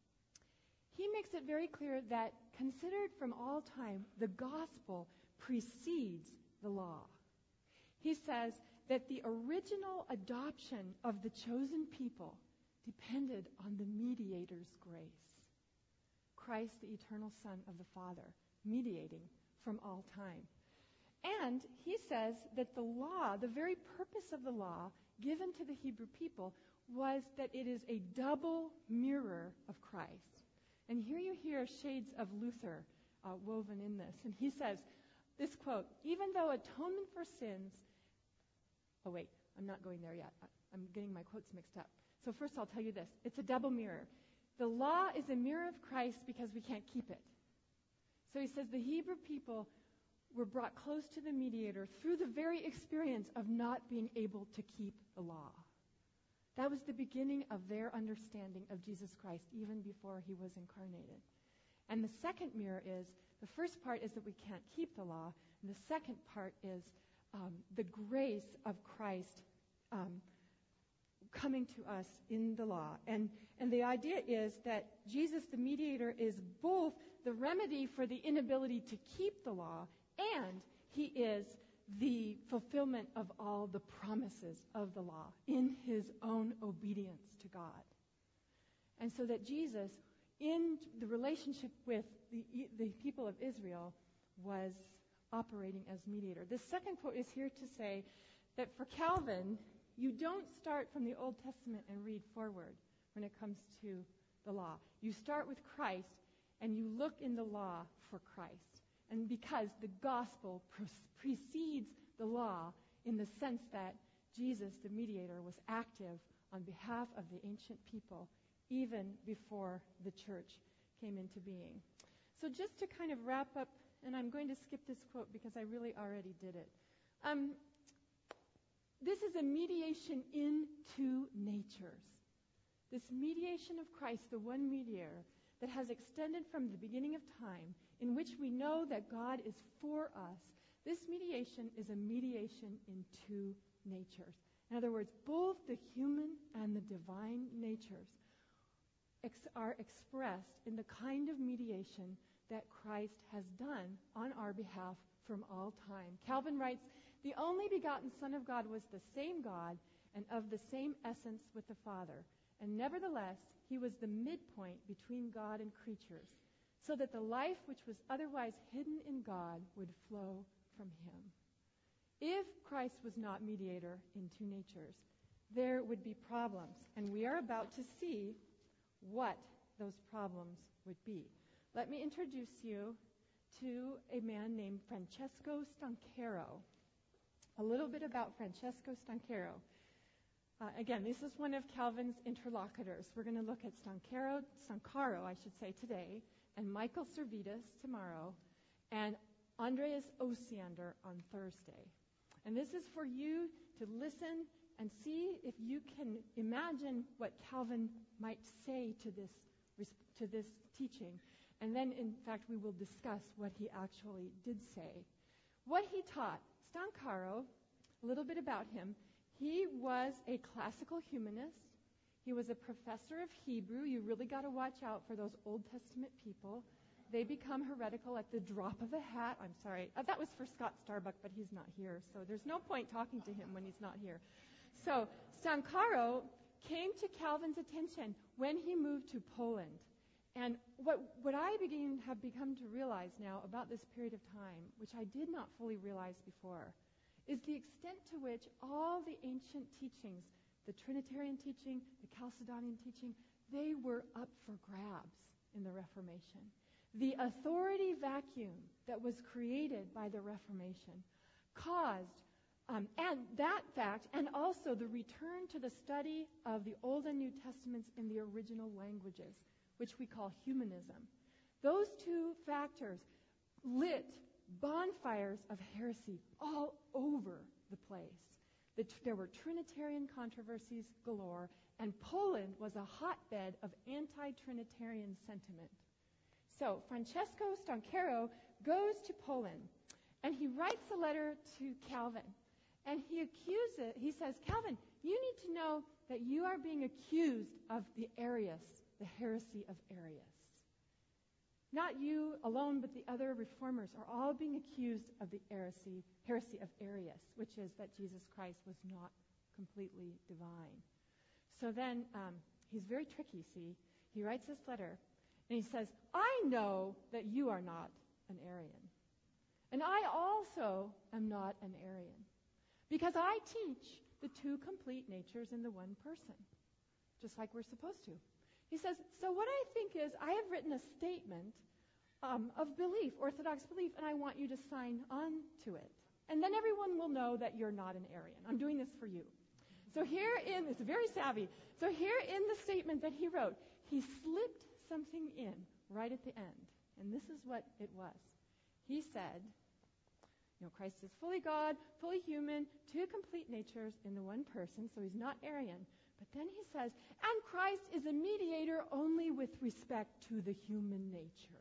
he makes it very clear that, considered from all time, the gospel precedes the law. He says that the original adoption of the chosen people depended on the mediator's grace. Christ, the eternal Son of the Father, mediating from all time. And he says that the law, the very purpose of the law given to the Hebrew people, was that it is a double mirror of Christ. And here you hear shades of Luther woven in this. And he says, this quote, even though atonement for sins... Oh, wait, I'm not going there yet. I'm getting my quotes mixed up. So first I'll tell you this. It's a double mirror. The law is a mirror of Christ because we can't keep it. So he says the Hebrew people were brought close to the mediator through the very experience of not being able to keep the law. That was the beginning of their understanding of Jesus Christ, even before he was incarnated. And the second mirror is, the first part is that we can't keep the law, and the second part is the grace of Christ coming to us in the law. And the idea is that Jesus, the mediator, is both the remedy for the inability to keep the law, and he is the fulfillment of all the promises of the law in his own obedience to God. And so that Jesus, in the relationship with the people of Israel, was operating as mediator. The second quote is here to say that for Calvin, you don't start from the Old Testament and read forward when it comes to the law. You start with Christ, and you look in the law for Christ. And because the gospel precedes the law in the sense that Jesus, the mediator, was active on behalf of the ancient people even before the church came into being. So just to kind of wrap up, and I'm going to skip this quote because I really already did it. This is a mediation in two natures. This mediation of Christ, the one mediator, that has extended from the beginning of time, in which we know that God is for us. This mediation is a mediation in two natures. In other words, both the human and the divine natures are expressed in the kind of mediation that Christ has done on our behalf from all time. Calvin writes, the only begotten Son of God was the same God and of the same essence with the Father. And nevertheless, he was the midpoint between God and creatures, so that the life which was otherwise hidden in God would flow from him. If Christ was not mediator in two natures, there would be problems. And we are about to see what those problems would be. Let me introduce you to a man named Francesco Stancaro. A little bit about Francesco Stancaro. Again, this is one of Calvin's interlocutors. We're going to look at Stancaro, today, and Michael Servetus tomorrow, and Andreas Osiander on Thursday. And this is for you to listen and see if you can imagine what Calvin might say to this teaching. And then, in fact, we will discuss what he actually did say. What he taught, Stan Caro, a little bit about him, he was a classical humanist. He was a professor of Hebrew. You really got to watch out for those Old Testament people. They become heretical at the drop of a hat. I'm sorry. That was for Scott Starbuck, but he's not here. So there's no point talking to him when he's not here. So Stan Caro came to Calvin's attention when he moved to Poland. And what I have become to realize now about this period of time, which I did not fully realize before, is the extent to which all the ancient teachings, the Trinitarian teaching, the Chalcedonian teaching, they were up for grabs in the Reformation. The authority vacuum that was created by the Reformation caused, and that fact, and also the return to the study of the Old and New Testaments in the original languages, which we call humanism. Those two factors lit bonfires of heresy all over the place. There were Trinitarian controversies galore, and Poland was a hotbed of anti-Trinitarian sentiment. So Francesco Stancaro goes to Poland, and he writes a letter to Calvin. And he says, Calvin, you need to know that you are being accused of the heresy of Arius. Not you alone, but the other reformers are all being accused of the heresy of Arius, which is that Jesus Christ was not completely divine. So then he's very tricky, see. He writes this letter, and he says, I know that you are not an Arian. And I also am not an Arian, because I teach the two complete natures in the one person, just like we're supposed to. He says, so what I think is, I have written a statement of belief, Orthodox belief, and I want you to sign on to it. And then everyone will know that you're not an Arian. I'm doing this for you. So it's very savvy. So here in the statement that he wrote, he slipped something in right at the end. And this is what it was. He said, Christ is fully God, fully human, two complete natures in the one person, so he's not Arian. But then he says, and Christ is a mediator only with respect to the human nature.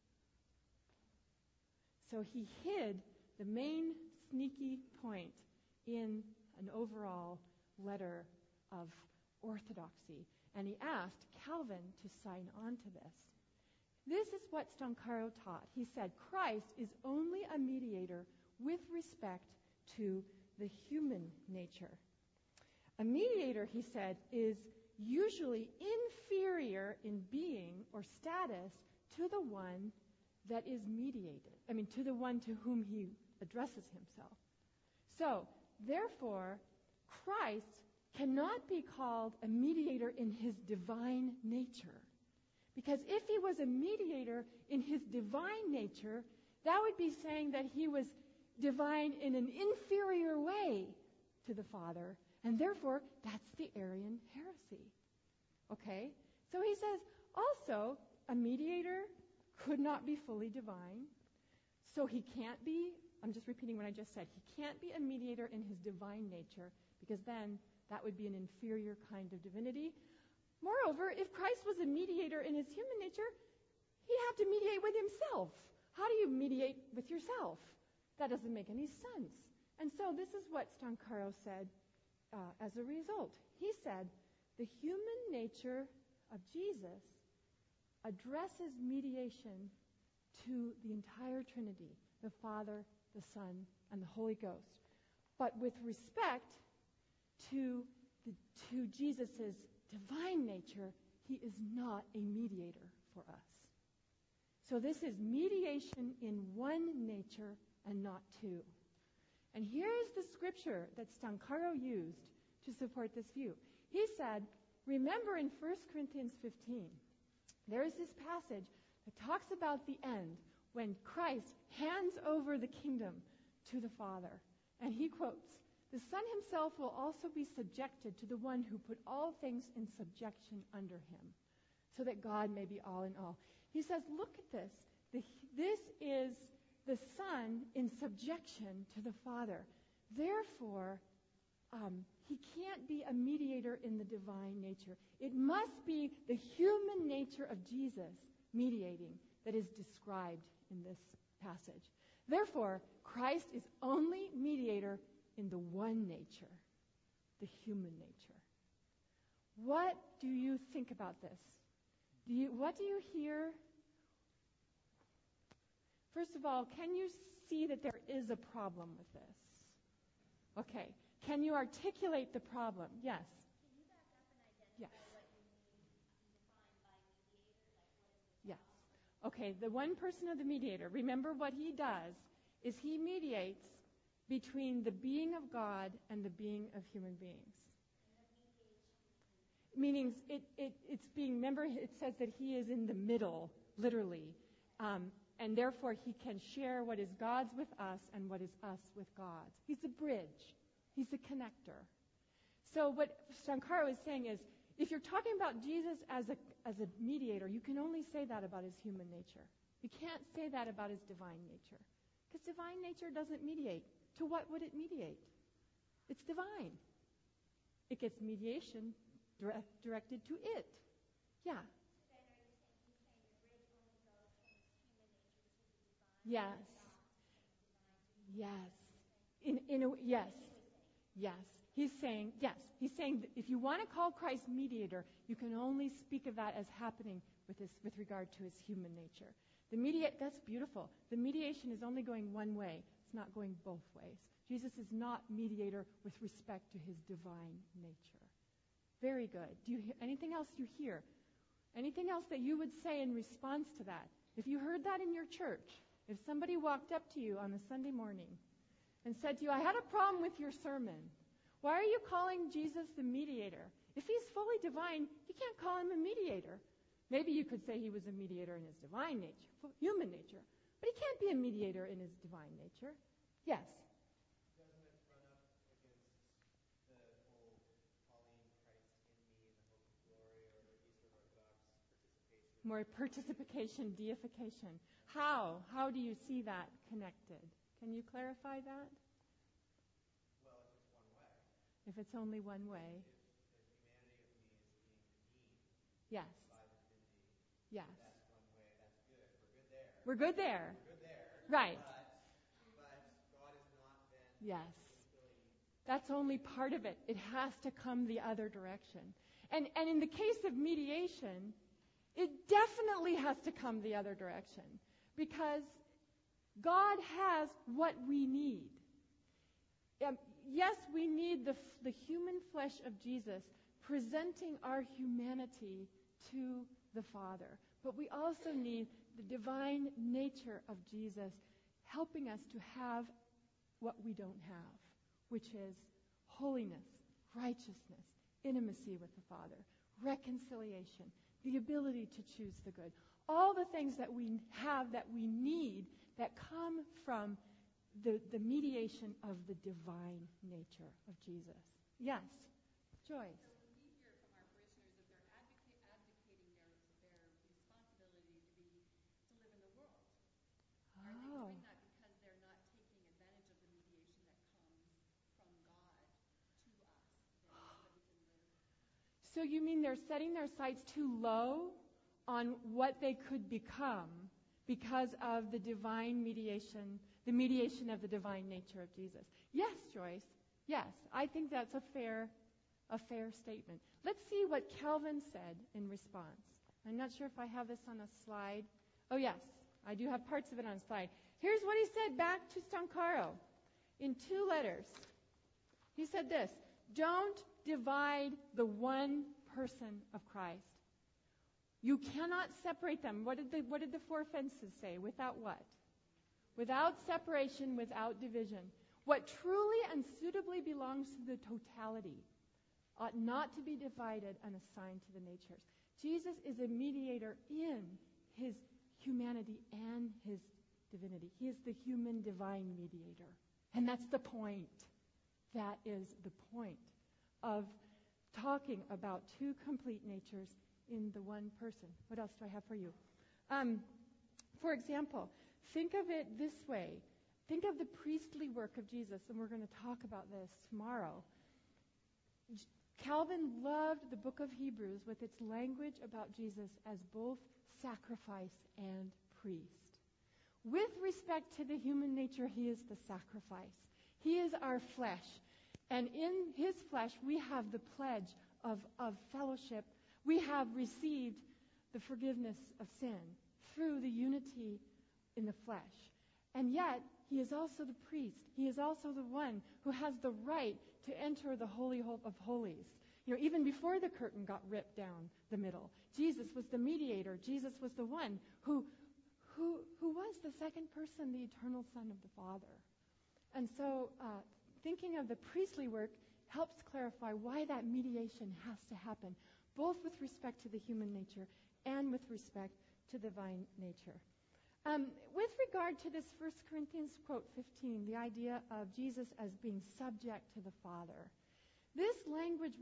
So he hid the main sneaky point in an overall letter of orthodoxy. And he asked Calvin to sign on to this. This is what Stancaro taught. He said, Christ is only a mediator with respect to the human nature. A mediator, he said, is usually inferior in being or status to the one that is mediated. To the one to whom he addresses himself. So, therefore, Christ cannot be called a mediator in his divine nature. Because if he was a mediator in his divine nature, that would be saying that he was divine in an inferior way to the Father, and therefore, that's the Arian heresy. Okay? So he says, also, a mediator could not be fully divine, so he can't be, I'm just repeating what I just said, he can't be a mediator in his divine nature, because then that would be an inferior kind of divinity. Moreover, if Christ was a mediator in his human nature, he'd have to mediate with himself. How do you mediate with yourself? That doesn't make any sense. And so this is what Stancaro said as a result. He said, the human nature of Jesus addresses mediation to the entire Trinity, the Father, the Son, and the Holy Ghost. But with respect to Jesus' divine nature, he is not a mediator for us. So this is mediation in one nature and not two. And here's the scripture that Stancaro used to support this view. He said, remember in 1 Corinthians 15, there is this passage that talks about the end when Christ hands over the kingdom to the Father. And he quotes, the Son himself will also be subjected to the one who put all things in subjection under him, so that God may be all in all. He says, look at this. This is the Son in subjection to the Father. Therefore, he can't be a mediator in the divine nature. It must be the human nature of Jesus mediating that is described in this passage. Therefore, Christ is only mediator in the one nature, the human nature. What do you think about this? What do you hear? First of all, can you see that there is a problem with this? Okay. Can you articulate the problem? Yes. Can you back up and identify Yes. what you mean defined by mediator? Like, what is the Yes. Okay, the one person of the mediator, remember what he does is he mediates between the being of God and the being of human beings. Meaning it's being, remember it says that he is in the middle, literally. And therefore he can share what is God's with us and what is us with God's. He's a bridge. He's a connector. So what Sankara is saying is, if you're talking about Jesus as a mediator, you can only say that about his human nature. You can't say that about his divine nature. Because divine nature doesn't mediate. To what would it mediate? It's divine. It gets mediation directed to it. Yeah. So then are you saying he's saying the bridge only goes from his human nature to the divine? Yes. Yes. Yes. Yes. He's saying, yes. He's saying that if you want to call Christ mediator, you can only speak of that as happening with regard to his human nature. That's beautiful. The mediation is only going one way. It's not going both ways. Jesus is not mediator with respect to his divine nature. Very good. Anything else you hear? Anything else that you would say in response to that? If you heard that in your church, if somebody walked up to you on a Sunday morning and said to you, I had a problem with your sermon. Why are you calling Jesus the mediator? If he's fully divine, you can't call him a mediator. Maybe you could say he was a mediator in his divine nature, human nature. But he can't be a mediator in his divine nature. Yes? Doesn't it run up against the whole Pauline Christ in me in the hope of glory, or Eastern Orthodox participation? More participation, deification. How? How do you see that connected? Can you clarify that? Well, if it's one way. If it's only one way. If the humanity of me is being redeemed Yes. by the divinity, Yes. that's one way. That's good. We're good there. We're good there. We're good there. Right. But God is not then Yes. fulfilling. That's only part of it. It has to come the other direction. And in the case of mediation, it definitely has to come the other direction. Because God has what we need. Yes, we need the human flesh of Jesus presenting our humanity to the Father. But we also need the divine nature of Jesus helping us to have what we don't have, which is holiness, righteousness, intimacy with the Father, reconciliation, the ability to choose the good. All the things that we have, that we need, that come from the mediation of the divine nature of Jesus. Yes, Joyce. So when we hear from our parishioners that they're abdicating their responsibility to live in the world, are they doing that because they're not taking advantage of the mediation that comes from God to us, then so that we can live? So you mean they're setting their sights too low on what they could become because of the divine mediation, the mediation of the divine nature of Jesus? Yes, Joyce. Yes, I think that's a fair statement. Let's see what Calvin said in response. I'm not sure if I have this on a slide. Oh, yes, I do have parts of it on a slide. Here's what he said back to Stancaro in 2 letters. He said this: don't divide the one person of Christ. You cannot separate them. What did the 4 fences say? Without what? Without separation, without division. What truly and suitably belongs to the totality ought not to be divided and assigned to the natures. Jesus is a mediator in his humanity and his divinity. He is the human divine mediator. And that's the point. That is the point of talking about 2 complete natures in the one person. What else do I have for you? For example, think of it this way. Think of the priestly work of Jesus, and we're going to talk about this tomorrow. Calvin loved the book of Hebrews with its language about Jesus as both sacrifice and priest. With respect to the human nature, he is the sacrifice. He is our flesh. And in his flesh, we have the pledge of fellowship. We have received the forgiveness of sin through the unity in the flesh. And yet, he is also the priest. He is also the one who has the right to enter the Holy of Holies. Even before the curtain got ripped down the middle, Jesus was the mediator. Jesus was the one who was the second person, the eternal Son of the Father. And so thinking of the priestly work helps clarify why that mediation has to happen, both with respect to the human nature and with respect to the divine nature. With regard to this 1 Corinthians quote 15, the idea of Jesus as being subject to the Father, this language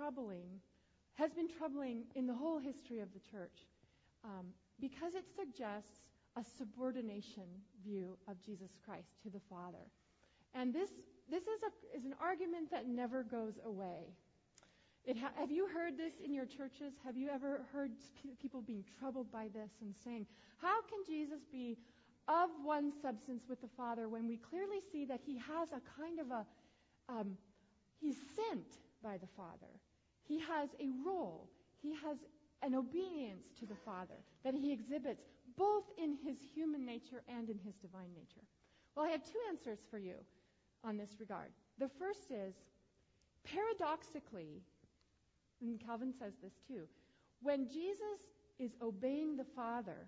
has been troubling in the whole history of the church because it suggests a subordination view of Jesus Christ to the Father. And this is an argument that never goes away. Have you heard this in your churches? Have you ever heard people being troubled by this and saying, how can Jesus be of one substance with the Father when we clearly see that he has a kind of he's sent by the Father. He has a role. He has an obedience to the Father that he exhibits both in his human nature and in his divine nature. Well, I have two answers for you on this regard. The first is, paradoxically, and Calvin says this too, when Jesus is obeying the Father,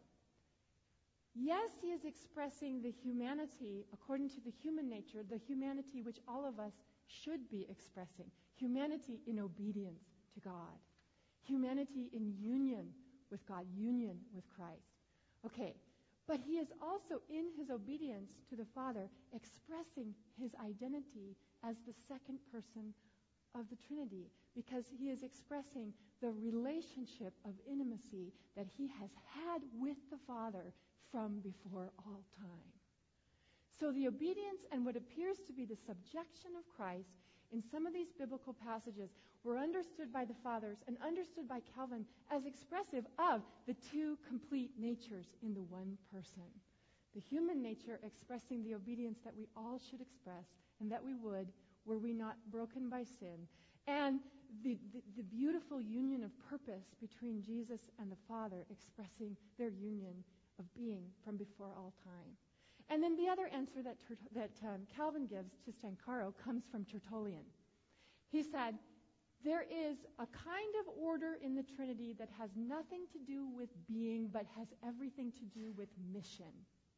yes, he is expressing the humanity according to the human nature, the humanity which all of us should be expressing, humanity in obedience to God, humanity in union with God, union with Christ. Okay, but he is also, in his obedience to the Father, expressing his identity as the second person of the Trinity, because he is expressing the relationship of intimacy that he has had with the Father from before all time. So the obedience and what appears to be the subjection of Christ in some of these biblical passages were understood by the fathers and understood by Calvin as expressive of the two complete natures in the one person. The human nature expressing the obedience that we all should express and that we would were we not broken by sin, and the beautiful union of purpose between Jesus and the Father expressing their union of being from before all time. And then the other answer that Calvin gives to Stancaro comes from Tertullian. He said, there is a kind of order in the Trinity that has nothing to do with being, but has everything to do with mission.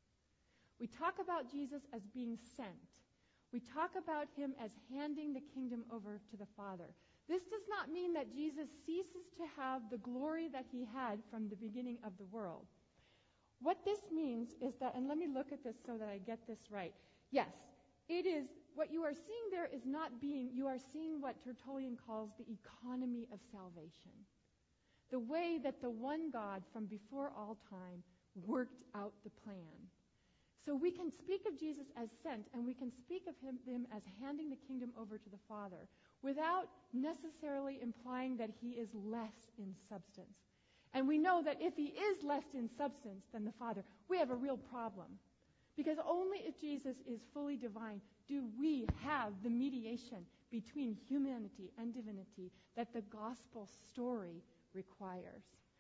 We talk about Jesus as being sent. We talk about him as handing the kingdom over to the Father. This does not mean that Jesus ceases to have the glory that he had from the beginning of the world. What this means is that, and let me look at this so that I get this right. Yes, it is, what you are seeing there is not being, you are seeing what Tertullian calls the economy of salvation. The way that the one God from before all time worked out the plan. So we can speak of Jesus as sent, and we can speak of him as handing the kingdom over to the Father, without necessarily implying that he is less in substance. And we know that if he is less in substance than the Father, we have a real problem. Because only if Jesus is fully divine do we have the mediation between humanity and divinity that the gospel story requires.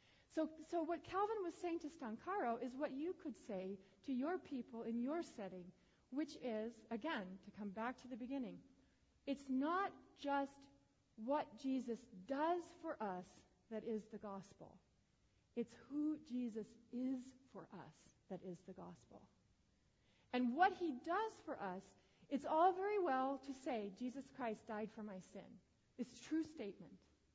So what Calvin was saying to Stancaro is what you could say to your people in your setting, which is, again, to come back to the beginning, it's not just what Jesus does for us that is the gospel. It's who Jesus is for us that is the gospel. And what he does for us, it's all very well to say, Jesus Christ died for my sin. It's a true statement.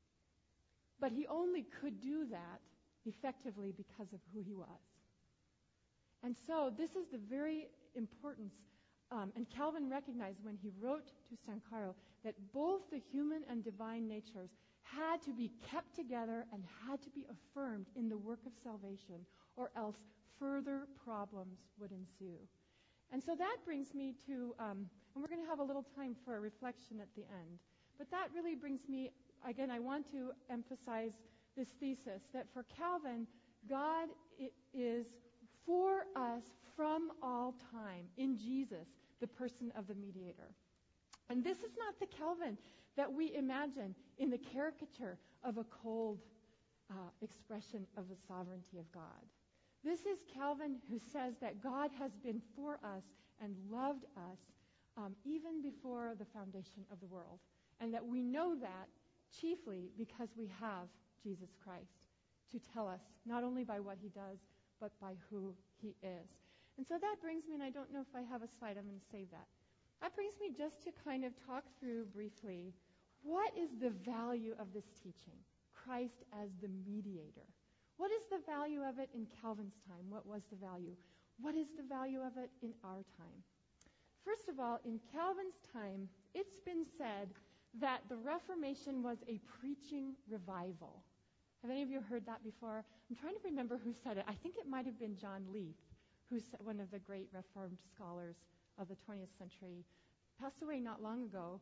But he only could do that effectively because of who he was. And so this is the very importance, and Calvin recognized when he wrote to Stancaro that both the human and divine natures had to be kept together and had to be affirmed in the work of salvation, or else further problems would ensue. And so that brings me to, and we're going to have a little time for a reflection at the end, but that really brings me again, I want to emphasize this thesis that for Calvin, God is for us from all time in Jesus, the person of the mediator. And this is not the Calvin that we imagine in the caricature of a cold expression of the sovereignty of God. This is Calvin who says that God has been for us and loved us even before the foundation of the world. And that we know that chiefly because we have Jesus Christ to tell us, not only by what he does, but by who he is. And so that brings me, and I don't know if I have a slide, I'm going to save that. That brings me just to kind of talk through briefly, what is the value of this teaching? Christ as the mediator. What is the value of it in Calvin's time? What was the value? What is the value of it in our time? First of all, in Calvin's time, it's been said that the Reformation was a preaching revival. Have any of you heard that before? I'm trying to remember who said it. I think it might have been John Leith, who's one of the great Reformed scholars of the 20th century, passed away not long ago,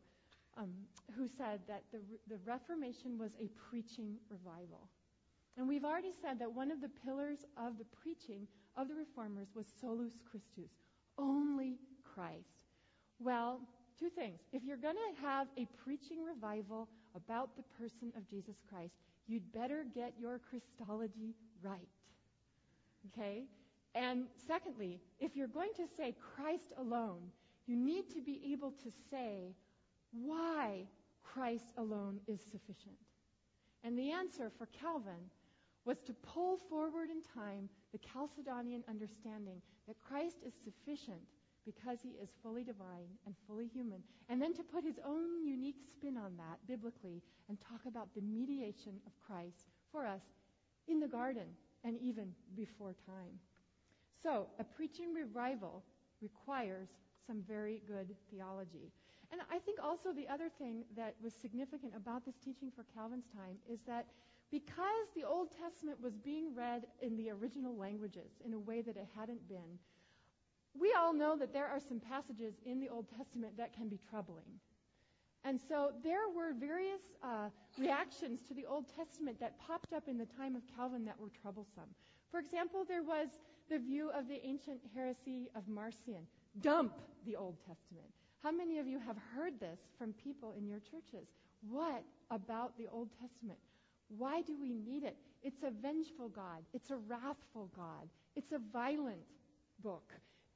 who said that the Reformation was a preaching revival. And we've already said that one of the pillars of the preaching of the Reformers was solus Christus, only Christ. Well, two things. If you're going to have a preaching revival about the person of Jesus Christ, you'd better get your Christology right. Okay? And secondly, if you're going to say Christ alone, you need to be able to say why Christ alone is sufficient. And the answer for Calvin was to pull forward in time the Chalcedonian understanding that Christ is sufficient because he is fully divine and fully human, and then to put his own unique spin on that biblically and talk about the mediation of Christ for us in the garden and even before time. So, a preaching revival requires some very good theology. And I think also the other thing that was significant about this teaching for Calvin's time is that because the Old Testament was being read in the original languages in a way that it hadn't been, we all know that there are some passages in the Old Testament that can be troubling. And so there were various reactions to the Old Testament that popped up in the time of Calvin that were troublesome. For example, there was the view of the ancient heresy of Marcion. Dump the Old Testament. How many of you have heard this from people in your churches? What about the Old Testament? Why do we need it? It's a vengeful God. It's a wrathful God. It's a violent book.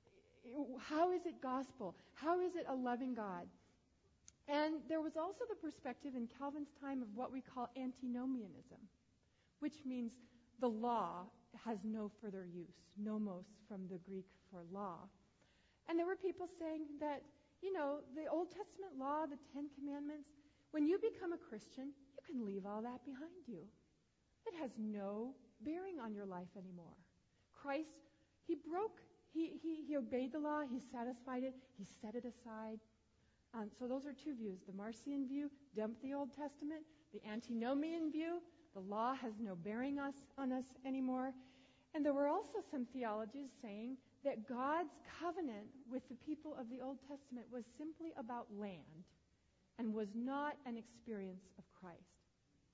How is it gospel? How is it a loving God? And there was also the perspective in Calvin's time of what we call antinomianism, which means the law has no further use, nomos from the Greek for law. And there were people saying that, the Old Testament law, the Ten Commandments, when you become a Christian, you can leave all that behind you. It has no bearing on your life anymore. Christ, he obeyed the law, he satisfied it, he set it aside. So those are two views. The Marcion view, dump the Old Testament. The antinomian view, the law has no bearing on us anymore. And there were also some theologies saying that God's covenant with the people of the Old Testament was simply about land and was not an experience of Christ.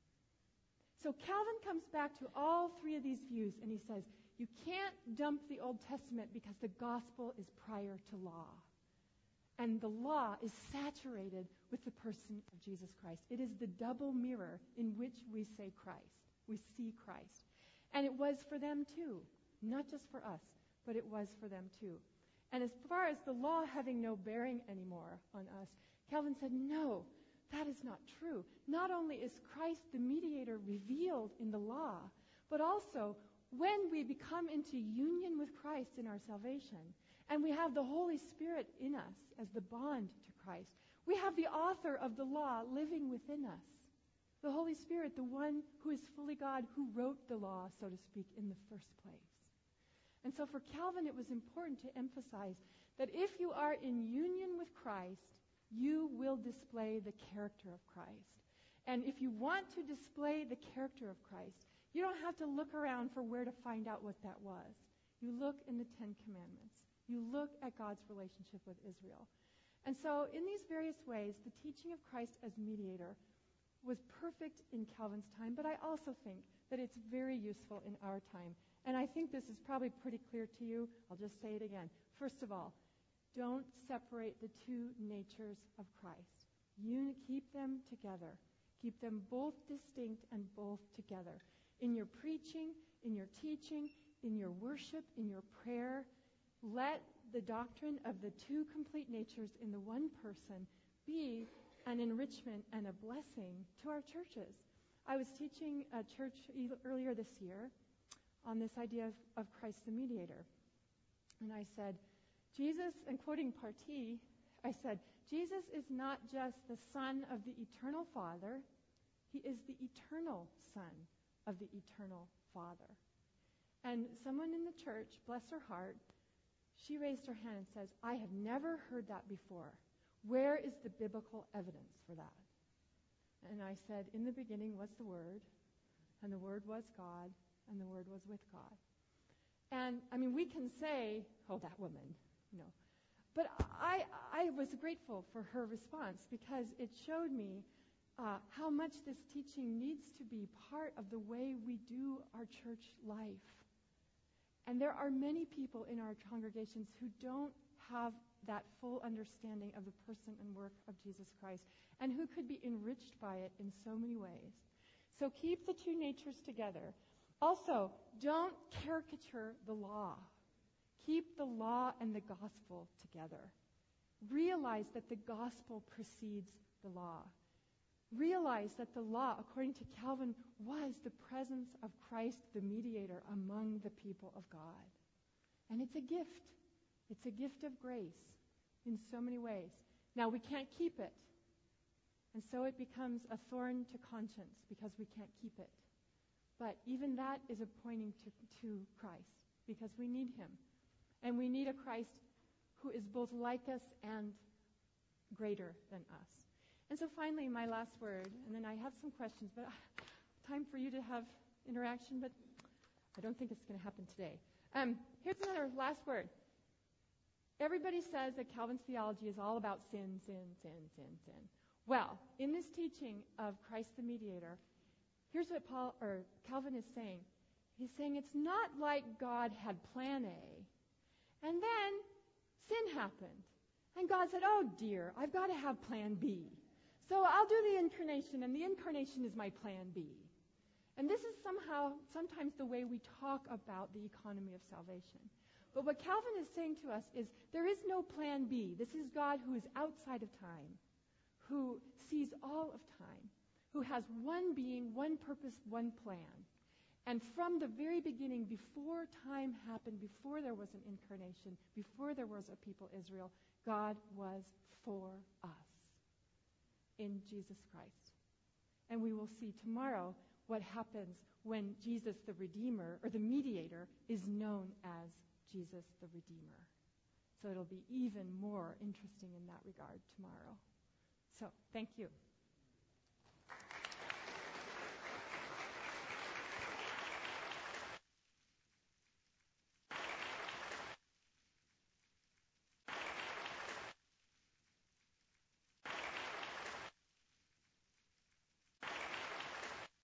So Calvin comes back to all three of these views, and he says, you can't dump the Old Testament because the gospel is prior to law. And the law is saturated with the person of Jesus Christ. It is the double mirror in which we say Christ. We see Christ. And it was for them too. Not just for us, but it was for them too. And as far as the law having no bearing anymore on us, Calvin said, no, that is not true. Not only is Christ the mediator revealed in the law, but also when we become into union with Christ in our salvation, and we have the Holy Spirit in us as the bond to Christ, we have the author of the law living within us. The Holy Spirit, the one who is fully God, who wrote the law, so to speak, in the first place. And so for Calvin, it was important to emphasize that if you are in union with Christ, you will display the character of Christ. And if you want to display the character of Christ, you don't have to look around for where to find out what that was. You look in the Ten Commandments. You look at God's relationship with Israel. And so in these various ways, the teaching of Christ as mediator was perfect in Calvin's time, but I also think that it's very useful in our time. And I think this is probably pretty clear to you. I'll just say it again. First of all, don't separate the two natures of Christ. You keep them together. Keep them both distinct and both together. In your preaching, in your teaching, in your worship, in your prayer, let the doctrine of the two complete natures in the one person be an enrichment and a blessing to our churches. I was teaching a church earlier this year on this idea of Christ the mediator. And I said, Jesus, and quoting Partee, I said, Jesus is not just the Son of the eternal Father, he is the eternal Son of the eternal Father. And someone in the church, bless her heart, she raised her hand and says, I have never heard that before. Where is the biblical evidence for that? And I said, in the beginning was the Word, and the Word was God, and the Word was with God. And, I mean, we can say, oh, that woman, you know. But I was grateful for her response because it showed me how much this teaching needs to be part of the way we do our church life. And there are many people in our congregations who don't have that full understanding of the person and work of Jesus Christ and who could be enriched by it in so many ways. So keep the two natures together. Also, don't caricature the law. Keep the law and the gospel together. Realize that the gospel precedes the law. Realize that the law, according to Calvin, was the presence of Christ, the mediator, among the people of God. And it's a gift. It's a gift of grace in so many ways. Now, we can't keep it. And so it becomes a thorn to conscience because we can't keep it. But even that is a pointing to Christ because we need him. And we need a Christ who is both like us and greater than us. And so finally, my last word, and then I have some questions, but time for you to have interaction, but I don't think it's going to happen today. Here's another last word. Everybody says that Calvin's theology is all about sin, sin, sin, sin, sin. Well, in this teaching of Christ the mediator, here's what Calvin is saying. He's saying it's not like God had plan A, and then sin happened. And God said, oh dear, I've got to have plan B. So I'll do the incarnation, and the incarnation is my plan B. And this is sometimes the way we talk about the economy of salvation. But what Calvin is saying to us is there is no plan B. This is God who is outside of time, who sees all of time, who has one being, one purpose, one plan. And from the very beginning, before time happened, before there was an incarnation, before there was a people Israel, God was for us in Jesus Christ. And we will see tomorrow what happens when Jesus the Redeemer, or the mediator, is known as Jesus the Redeemer. So it'll be even more interesting in that regard tomorrow. So, thank you.